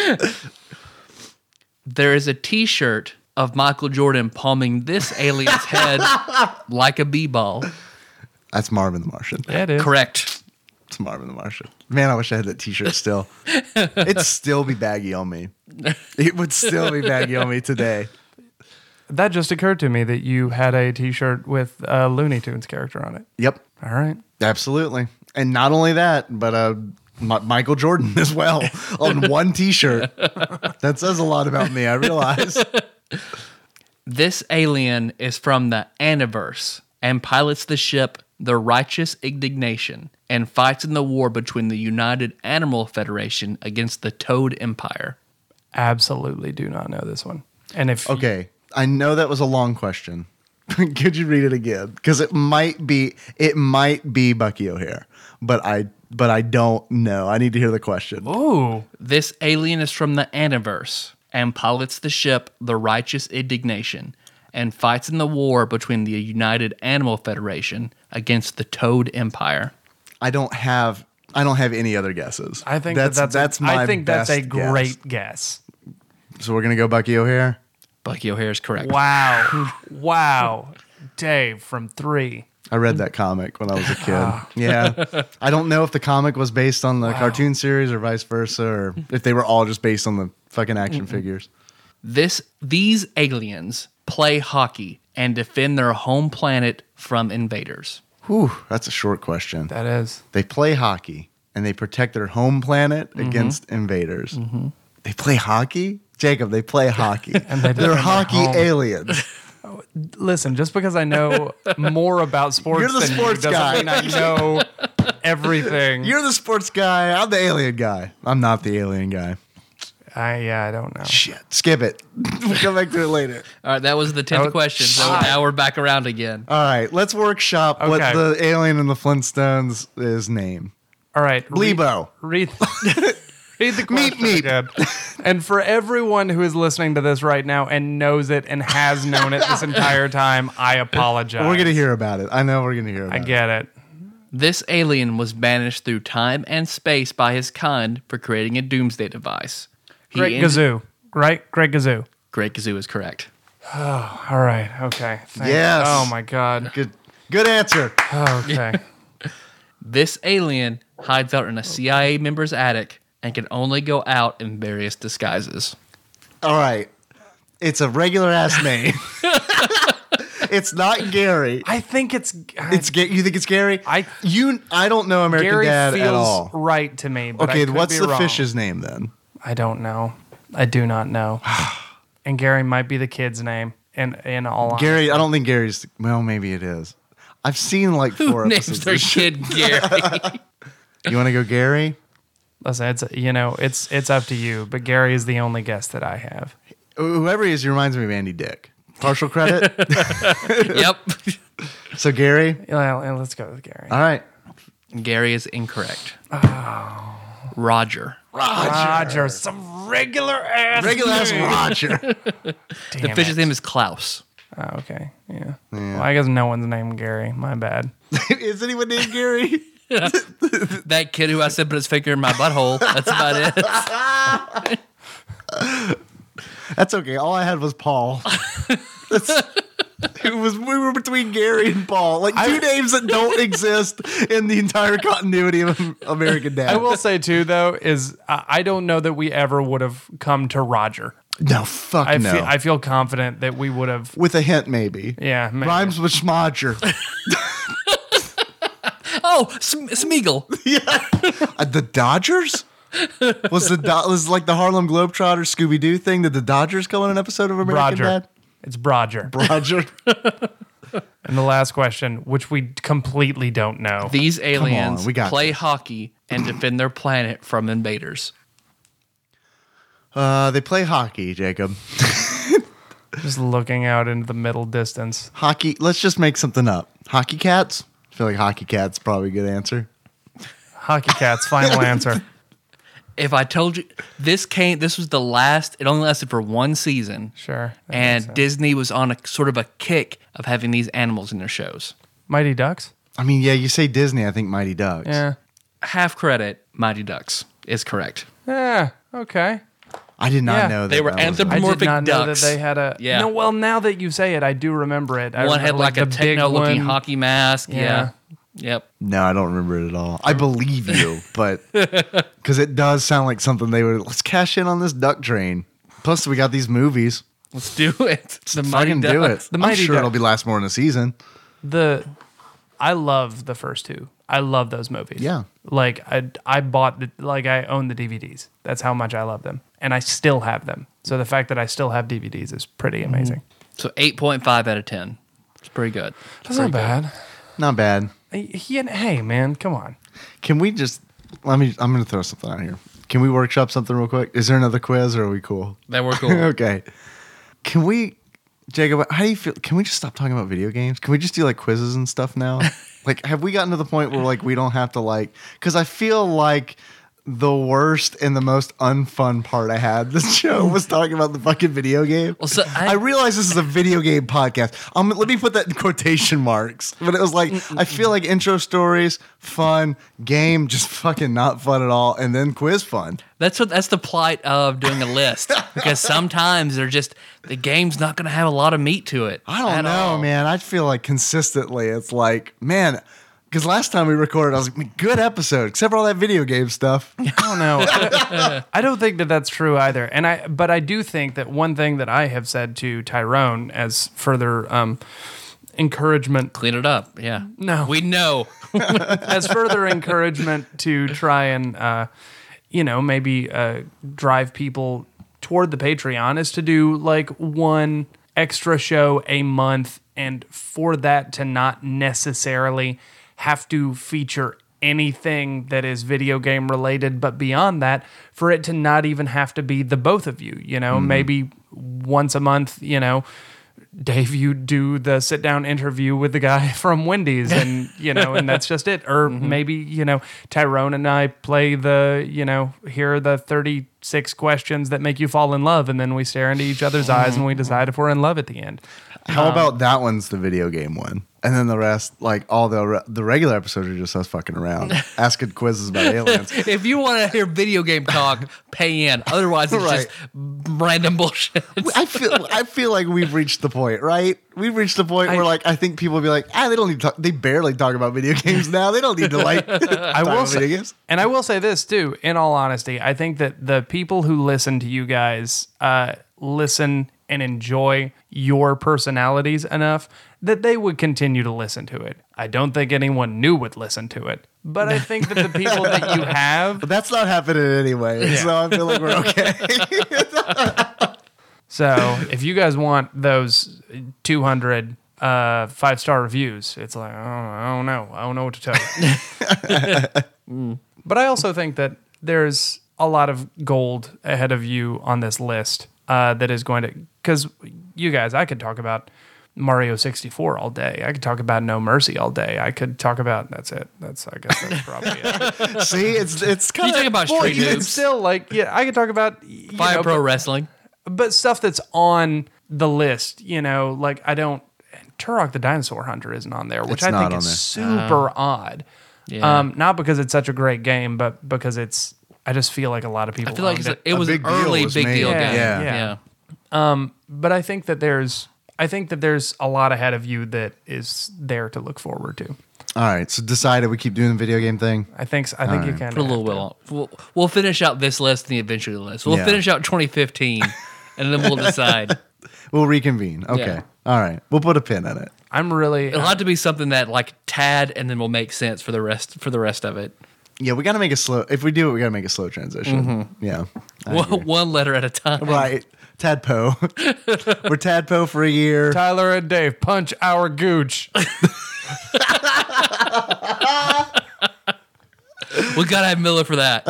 There is a T-shirt of Michael Jordan palming this alien's head like a b-ball. That's Marvin the Martian. Yeah, it is. Correct. It's Marvin the Martian. Man, I wish I had that t-shirt still. It'd still be baggy on me. It would still be baggy on me today. That just occurred to me that you had a T-shirt with a Looney Tunes character on it. Yep. All right. Absolutely. And not only that, but Michael Jordan as well on one t-shirt. That says a lot about me, I realize. This alien is from the Aniverse and pilots the ship the Righteous Indignation and fights in the war between the United Animal Federation against the Toad Empire. Absolutely do not know this one. And if Okay. I know that was a long question. Could you read it again? Because it might be Bucky O'Hare, but I don't know. I need to hear the question. Ooh, This alien is from the Aniverse and pilots the ship the Righteous Indignation and fights in the war between the United Animal Federation against the Toad Empire. I don't have any other guesses. I think that's my I think that's a best guess. great guess. So we're gonna go Bucky O'Hare. Bucky O'Hare is correct. Wow. Wow. Dave from 3. I read that comic when I was a kid. Yeah. I don't know if the comic was based on the cartoon series or vice versa, or if they were all just based on the fucking action figures. These aliens play hockey and defend their home planet from invaders. Whew, that's a short question. That is. They play hockey and they protect their home planet against invaders. They play hockey? Jacob, they play hockey. And they They're defend their hockey home. aliens. Listen, just because I know more about sports You're the than sports you guy. doesn't mean I know everything. You're the sports guy. I'm the alien guy. I'm not the alien guy. I don't know. Shit. Skip it. We'll come back to it later. All right, that was the 10th question. So now we're back around again. All right. Let's workshop what Okay. the alien in the Flintstones is named. All right. Lebo. Read the question Meep. again. And for everyone who is listening to this right now and knows it and has known it this entire time, I apologize. We're going to hear about it. I know we're going to hear about I it. get it. This alien was banished through time and space by his kind for creating a doomsday device. Great ended- Gazoo. Right? Great Gazoo. Great Gazoo is correct. All right. Okay. Thank Yes. Oh, my God. Good answer. Okay. This alien hides out in a CIA member's attic and can only go out in various disguises. All right. It's a regular ass name. It's not Gary. I think it's You think it's Gary? I don't know American Gary Dad feels at all. right to me. But Okay, I could what's be the wrong. fish's name then? I don't know. I do not know. And Gary might be the kid's name. In all honesty. Gary, I don't think Gary's. Well, maybe it is. I've seen like 4 Names episodes. their of this shit. kid Gary. You want to go Gary? Listen, it's up to you. But Gary is the only guest that I have. Whoever he is, he reminds me of Andy Dick. Partial credit. Yep. So Gary. Well, let's go with Gary. All right. Gary is incorrect. Oh. Roger. Roger, some regular ass. Regular ass Roger. The fish's name is Klaus. Oh, okay. Yeah. Well, I guess no one's named Gary. My bad. Is anyone named Gary? That kid who I said put his finger in my butthole. That's about it. That's okay. All I had was Paul. We were between Gary and Paul, like two names that don't exist in the entire continuity of American Dad. I will say too, though, is I don't know that we ever would have come to Roger. No, fuck no. I feel confident that we would have. With a hint, maybe. Yeah, maybe. Rhymes with Schmodger. Oh, Smeagol. The Dodgers? Was like the Harlem Globetrotters Scooby Doo thing? Did the Dodgers go in an episode of American Roger. Dad? It's Roger. Roger. And the last question, which we completely don't know. These aliens we got play this. hockey and defend their planet from invaders. They play hockey, Jacob. Just looking out into the middle distance. Hockey. Let's just make something up. Hockey cats? I feel like hockey cats probably a good answer. Hockey Cats, final answer. If I told you this was the last, it only lasted for one season. Sure. that makes And sense. Disney was on a sort of a kick of having these animals in their shows. Mighty Ducks? I mean, yeah, you say Disney, I think Mighty Ducks. Yeah. Half credit, Mighty Ducks is correct. Yeah. Okay. I did not Yeah. know that. They were that was anthrop- I did Morphic not know that ducks. they had a. Yeah. No, well, now that you say it, I do remember it. I One had remember, like a the big techno-looking one. hockey mask. Yeah. Yeah. Yep. No, I don't remember it at all. I believe you, but because it does sound like something they would. Let's cash in on this duck train. Plus, we got these movies. Let's do it. The Mighty Fucking do Ducks. it. The I'm Mighty sure it'll Ducks. be last more than a season. I love the first two. I love those movies. Yeah. Like I I own the DVDs. That's how much I love them. And I still have them. So the fact that I still have DVDs is pretty amazing. So 8.5 out of 10. It's pretty good. That's not bad. Not bad. Hey man, come on. Can we just? I'm going to throw something out here. Can we workshop something real quick? Is there another quiz, or are we cool? That were cool. Okay. Can we, Jacob? How do you feel? Can we just stop talking about video games? Can we just do like quizzes and stuff now? Like, have we gotten to the point where like we don't have to like? Because I feel like the worst and the most unfun part I had this show was talking about the fucking video game. Well, so I realize this is a video game podcast. Let me put that in quotation marks. But it was like, I feel like intro stories, fun, game, just fucking not fun at all, and then quiz fun. That's the plight of doing a list because sometimes the game's not going to have a lot of meat to it. I don't at know, all. man. I feel like consistently it's like, man, because last time we recorded, I was like, good episode, except for all that video game stuff. I don't know. I don't think that that's true either. But I do think that one thing that I have said to Tyrone as further encouragement, Clean it up. Yeah. No. We know. as further encouragement to try and, maybe drive people toward the Patreon is to do like one extra show a month, and for that to not necessarily have to feature anything that is video game related, but beyond that, for it to not even have to be the both of you, maybe once a month, Dave, you do the sit down interview with the guy from Wendy's and, and that's just it. Or maybe, Tyrone and I play here are the 36 questions that make you fall in love. And then we stare into each other's eyes and we decide if we're in love at the end. How about that one's the video game one? And then the rest, like all the regular episodes are just us fucking around, asking quizzes about aliens. If you want to hear video game talk, pay in. Otherwise, it's Right. just random bullshit. I feel like we've reached the point, right? We've reached the point where, like, I think people will be like, they don't need to talk. They barely talk about video games now. They don't need to like talk about video games. And I will say this too, in all honesty, I think that the people who listen to you guys listen and enjoy your personalities enough that they would continue to listen to it. I don't think anyone new would listen to it, but I think that the people that you have... But that's not happening anyway, so I feel like we're okay. So if you guys want those 200 5-star reviews, it's like, I don't know. I don't know what to tell you. But I also think that there's a lot of gold ahead of you on this list that is going to... Because you guys, I could talk about Mario 64 all day. I could talk about No Mercy all day. I could talk about... That's it. I guess that's probably it. See, it's kind You of talk about street It's noobs, still like, I could talk about... Fire Pro Wrestling. But stuff that's on the list, like I don't... Turok the Dinosaur Hunter isn't on there, which It's I not think on is there. super odd. Yeah. Not because it's such a great game, but because it's... I just feel like a lot of people I feel like owned it was big an deal early was big made. deal Yeah, game. yeah. But I think that there's a lot ahead of you that is there to look forward to. All right, so decided we keep doing the video game thing. I think you can. Put a little will. We'll finish out this list and the eventually list. We'll Yeah. finish out 2015, and then we'll decide. We'll reconvene. Okay. Yeah. All right. We'll put a pin in it. I'm really... It'll have to be something that like tad, and then will make sense for the rest of it. Yeah, we got to make a slow... If we do it, we got to make a slow transition. Yeah. I agree. One letter at a time. Right. Tadpo. We're Tadpo for a year. Tyler and Dave, punch our gooch. We gotta have Miller for that.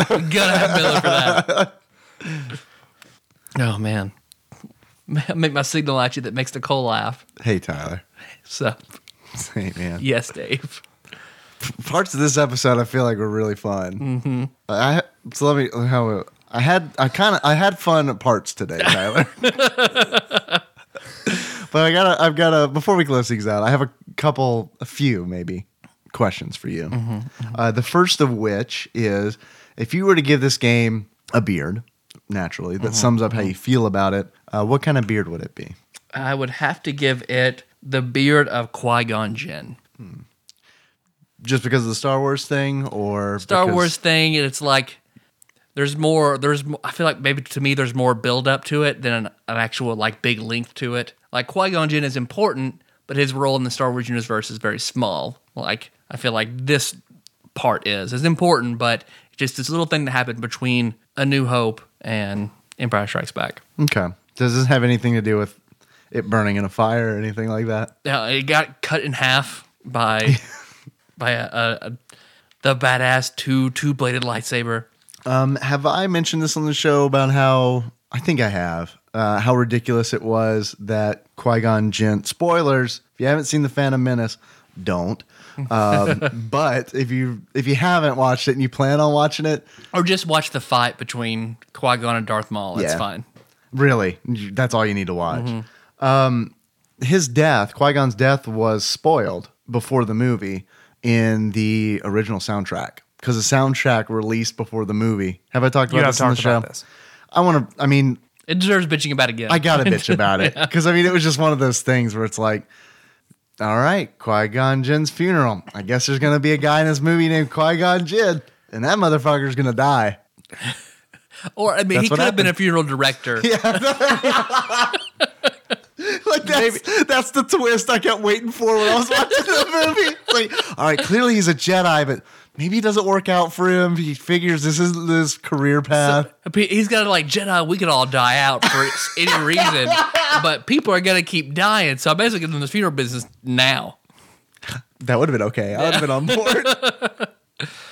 Oh man, make my signal at you that makes Nicole laugh. Hey, Tyler. So Hey, man. yes, Dave. Parts of this episode I feel like were really fun. I had fun at parts today, Tyler. But I've got a before we close things out, I have a few maybe questions for you. The first of which is, if you were to give this game a beard, naturally, that sums up how you feel about it, what kind of beard would it be? I would have to give it the beard of Qui-Gon Jinn. Just because of the Star Wars thing, or Star because- Wars thing, and it's like there's more. I feel like maybe to me there's more build up to it than an actual like big length to it. Like Qui-Gon Jinn is important, but his role in the Star Wars universe is very small. Like I feel like this part is important, but just this little thing that happened between A New Hope and Empire Strikes Back. Okay. Does this have anything to do with it burning in a fire or anything like that? It got cut in half by the badass two-bladed lightsaber. Have I mentioned this on the show about how, I think I have, how ridiculous it was that Qui-Gon Jinn, spoilers, if you haven't seen The Phantom Menace, don't. But if you haven't watched it and you plan on watching it, Or just watch the fight between Qui-Gon and Darth Maul. It's Yeah. fine. really, that's all you need to watch. His death, Qui-Gon's death, was spoiled before the movie in the original soundtrack, because the soundtrack released before the movie. Have I talked about this on the show? this. It deserves bitching about again. I gotta bitch about it, because it was just one of those things where it's like, all right, Qui-Gon Jinn's funeral. I guess there's gonna be a guy in this movie named Qui-Gon Jinn, and that motherfucker's gonna die. Or, I mean, That's he what could have been a happened. funeral director. Like that's the twist I kept waiting for when I was watching the movie. It's like, all right, clearly he's a Jedi, but maybe it doesn't work out for him. He figures this isn't his career path. He's got to like, Jedi, we could all die out for any reason, but people are going to keep dying. So I'm basically in the funeral business now. That would have been okay. I would have been on board.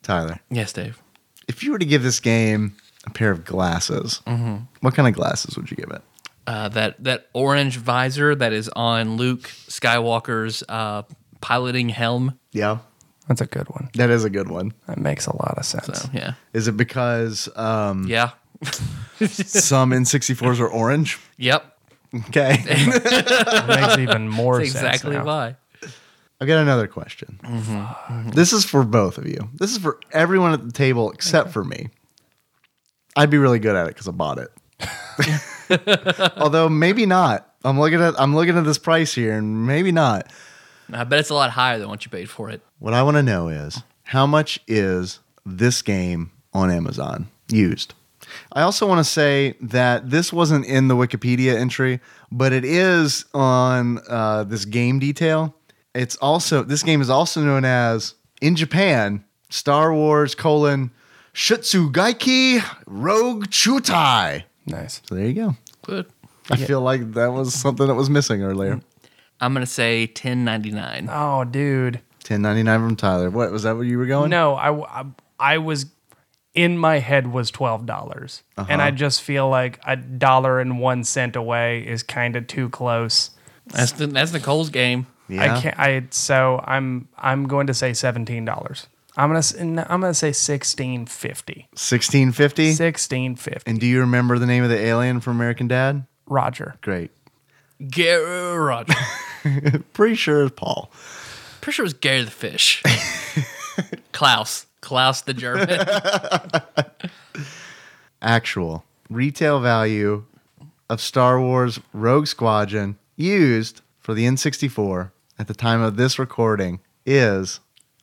Tyler, Yes, Dave. if you were to give this game a pair of glasses, what kind of glasses would you give it? That orange visor that is on Luke Skywalker's piloting helm. Yeah, That's a good one. that is a good one. That makes a lot of sense. So yeah, Is it because yeah, some N64s are orange? yep. Okay. It makes even more That's sense. exactly now. why. I've got another question. This is for both of you. This is for everyone at the table except for me. I'd be really good at it because I bought it. Although maybe not. I'm looking at this price here, and maybe not. I bet it's a lot higher than what you paid for it. What I want to know is how much is this game on Amazon used? I also want to say that this wasn't in the Wikipedia entry, but it is on this game detail. This game is also known as, in Japan, Star Wars : Shutsugaiki Rogue Chutai. Nice. So there you go. Good. I feel like that was something that was missing earlier. I'm gonna say $10.99. Oh, dude. $10.99 from Tyler. What was that? Where you were going? No, I was in my head was $12, and I just feel like $1.01 away is kind of too close. That's Nicole's game. Yeah. I can't. So I'm going to say $17. I'm gonna say $16.50. $16.50. $16.50. And do you remember the name of the alien from American Dad? Roger. Great. Gary Roger. Pretty sure it's Paul. Pretty sure it was Gary the Fish. Klaus the German. Actual retail value of Star Wars Rogue Squadron used for the N64 at the time of this recording is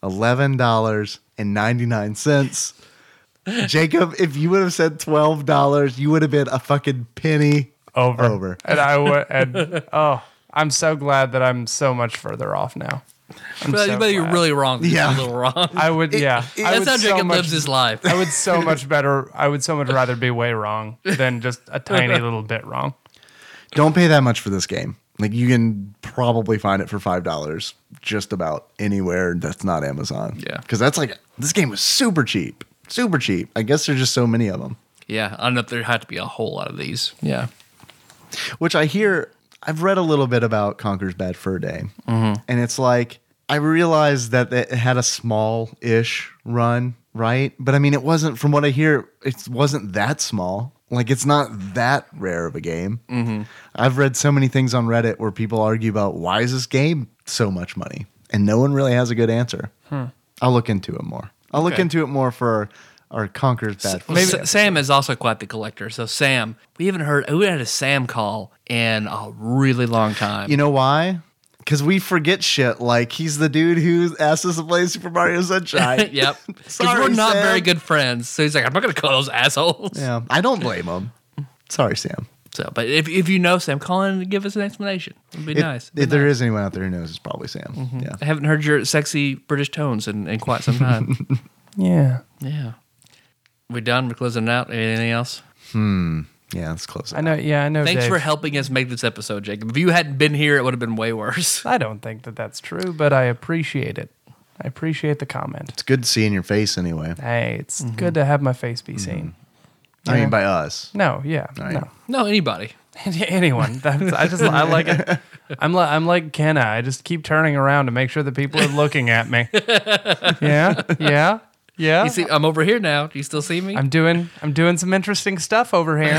$11.99. Jacob, if you would have said $12, you would have been a fucking penny over. And I would. And I'm so glad that I'm so much further off now. But you're glad. really wrong. Yeah. You're a little wrong. I would. Yeah. I That's would how so Jacob much- lives his life. I would so much better. I would so much rather be way wrong than just a tiny little bit wrong. Don't pay that much for this game. Like, you can probably find it for $5 just about anywhere that's not Amazon. Yeah. Because that's like, this game was super cheap. Super cheap. I guess there's just so many of them. Yeah, I don't know if there had to be a whole lot of these. Yeah. Which I've read a little bit about Conker's Bad Fur Day. And it's like, I realized that it had a small-ish run, right? But I mean, it wasn't, from what I hear, it wasn't that small. Like, it's not that rare of a game. I've read so many things on Reddit where people argue about, why is this game so much money? And no one really has a good answer. I'll look into it more. I'll look Okay. into it more for our Conker's Bad Fur Well, Day. Sam is also quite the collector. So Sam, we haven't had a Sam call in a really long time. You know why? Because we forget shit. Like, he's the dude who asked us to play Super Mario Sunshine. Yep. Because Sorry, we're not Sam. very good friends. So he's like, I'm not going to call those assholes. Yeah, I don't blame him. Sorry, Sam. So, but if you know Sam, call in and give us an explanation. It'd be nice. If there is anyone out there who knows, it's probably Sam. Yeah. I haven't heard your sexy British tones in quite some time. Yeah. Yeah. We done? We're closing it out. Anything else? Yeah, let's close it. I know. Yeah, I know. Thanks Dave. for helping us make this episode, Jacob. If you hadn't been here, it would have been way worse. I don't think that that's true, but I appreciate it. I appreciate the comment. It's good to see in your face anyway. Hey, it's good to have my face be seen. I mean, by us. No, yeah, Right. no. No, anybody. Anyone. I like it. I'm like Kenna. I just keep turning around to make sure that people are looking at me. Yeah. You see, I'm over here now. Do you still see me? I'm doing some interesting stuff over here.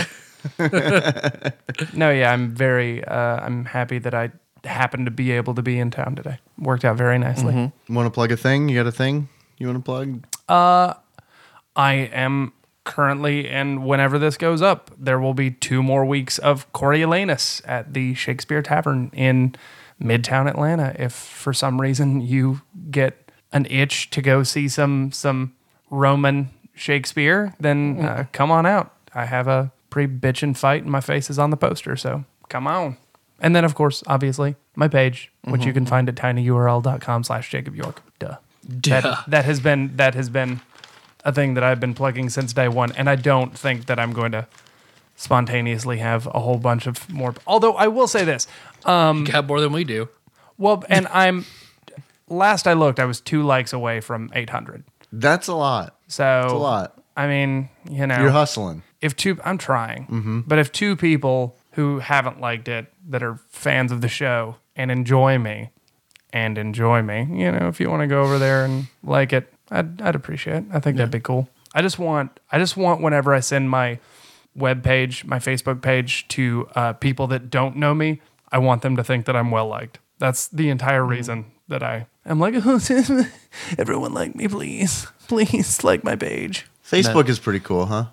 No, yeah, I'm happy that I happened to be able to be in town today. Worked out very nicely. Want to plug a thing? You got a thing you want to plug? I am currently, and whenever this goes up, there will be 2 more weeks of Coriolanus at the Shakespeare Tavern in Midtown Atlanta. If for some reason you get an itch to go see some Roman Shakespeare, then come on out. I have a pretty bitchin' fight and my face is on the poster, so come on. And then, of course, obviously, my page, which you can find at tinyurl.com/Jacob York. Duh. That has been a thing that I've been plugging since day one, and I don't think that I'm going to spontaneously have a whole bunch of more. Although I will say this. You got more than we do. Well, and last I looked, I was 2 likes away from 800. That's a lot. So That's a lot. I mean, You're hustling. I'm trying, but if two people who haven't liked it that are fans of the show and enjoy me, if you want to go over there and like it, I'd appreciate it. I think that'd be cool. I just want whenever I send my web page, my Facebook page to people that don't know me, I want them to think that I'm well liked. That's the entire reason that I'm like, everyone like me, please like my page. Facebook is pretty cool, huh?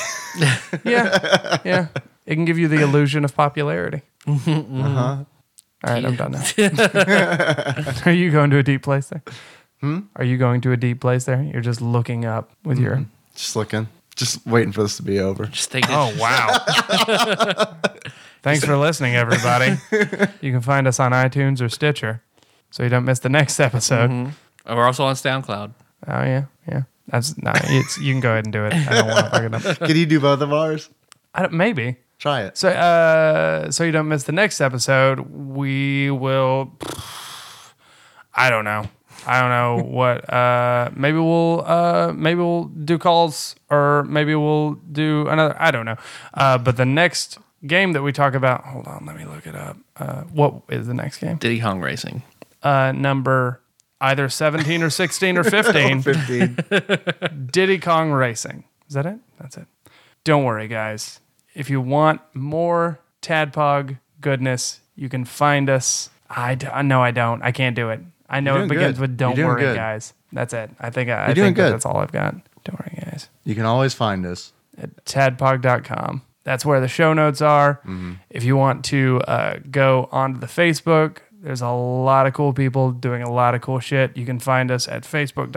Yeah. It can give you the illusion of popularity. All right, I'm done now. Are you going to a deep place there? Are you going to a deep place there? You're just looking up with your... Just looking. Just waiting for this to be over. Just think. Oh, wow. Thanks for listening, everybody. You can find us on iTunes or Stitcher, so you don't miss the next episode. We're also on SoundCloud. Oh, yeah. You can go ahead and do it. I don't want to fuck it up. Can you do both of ours? Maybe. Try it. So you don't miss the next episode, we will... I don't know what. Maybe we'll do calls, or maybe we'll do another. I don't know. But the next game that we talk about. Hold on, let me look it up. What is the next game? Diddy Kong Racing. Number either 17 or 16 or 15. 15. Diddy Kong Racing. Is that it? That's it. Don't worry, guys. If you want more Tadpog goodness, you can find us. No, I don't. I can't do it. I know it begins with "Don't worry, guys." That's it. I think that's all I've got. Don't worry, guys. You can always find us at tadpog.com. That's where the show notes are. If you want to go onto the Facebook, there's a lot of cool people doing a lot of cool shit. You can find us at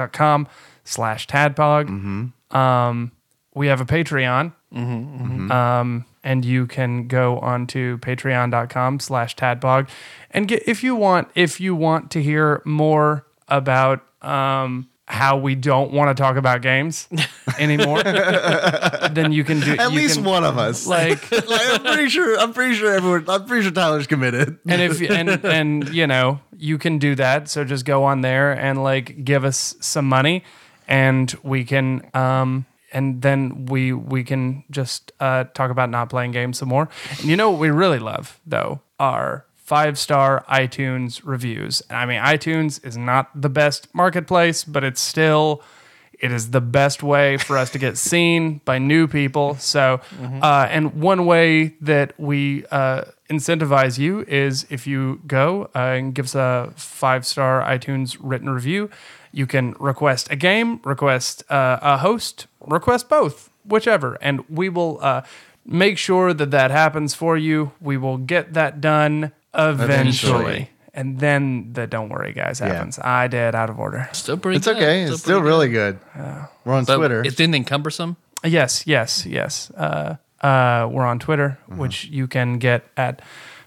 facebook.com/tadpog. We have a Patreon. And you can go onto patreon.com/tadpog and if you want to hear more about how we don't want to talk about games anymore, then you can do at least one of us. Like I'm pretty sure Tyler's committed. And you can do that. So just go on there and like give us some money, and we can and then we can just talk about not playing games some more. And you know what we really love, though, are 5-star iTunes reviews. And I mean, iTunes is not the best marketplace, but it is the best way for us to get seen by new people. So, and one way that we incentivize you is if you go and give us a 5-star iTunes written review. You can request a game, request a host, request both, whichever. And we will make sure that happens for you. We will get that done eventually. And then the "Don't worry, guys" happens. Yeah. I did out of order. Still pretty it's good. Okay. It's still really good. We're on Twitter. Is anything cumbersome? Yes. We're on Twitter, which you can get at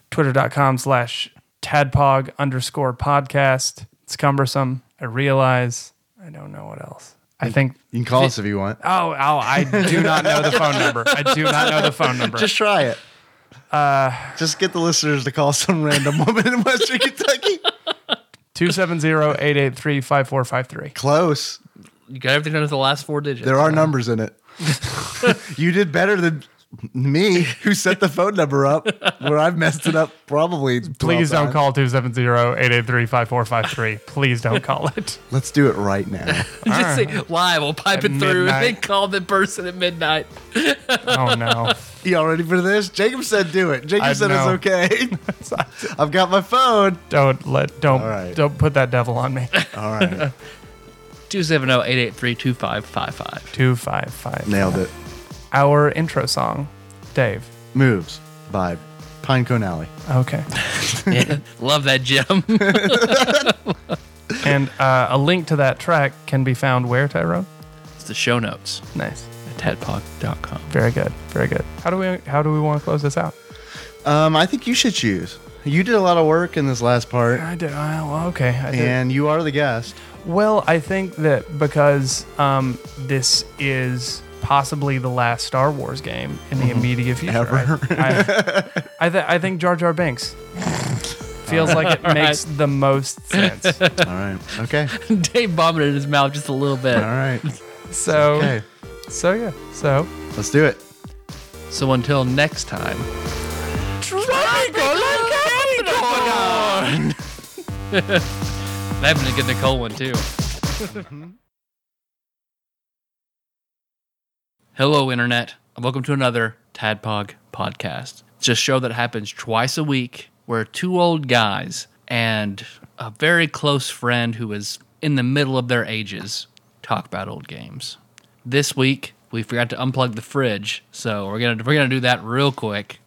twitter.com/tadpog_podcast. It's cumbersome. I realize. I don't know what else. I think you can call us if you want. Oh, I do not know the phone number. Just try it. Just get the listeners to call some random woman in Western Kentucky. 270-883-5453. Close. You got everything under the last 4 digits. There are numbers in it. You did better than me, who set the phone number up, where I've messed it up probably. Please don't call 270-883-5453. Please don't call it. Let's do it right now. Just say live. We'll pipe it through midnight. and then call the person at midnight. Oh no. You all ready for this? Jacob said do it. Jacob said know. it's okay. I've got my phone. Don't put that devil on me. All right. 270-883-2555. 255. Nailed it. Our intro song, Dave. Moves by Pinecone Alley. Okay. Yeah, love that, Jim. And a link to that track can be found where, Tyrone? It's the show notes Nice. at tadpog.com. Very good. Very good. How do we want to close this out? I think you should choose. You did a lot of work in this last part. I did. Well, okay. I did. And you are the guest. Well, I think that because this is possibly the last Star Wars game in the immediate future. Ever. I think Jar Jar Binks feels like it makes the most sense. All right. Okay. Dave vomited in his mouth just a little bit. All right. So, Okay. so yeah. So, Let's do it. So until next time. I'm having to get Nicole one too. Hello, Internet, and welcome to another Tadpog podcast. It's a show that happens twice a week where two old guys and a very close friend who is in the middle of their ages talk about old games. This week, we forgot to unplug the fridge, so we're gonna do that real quick.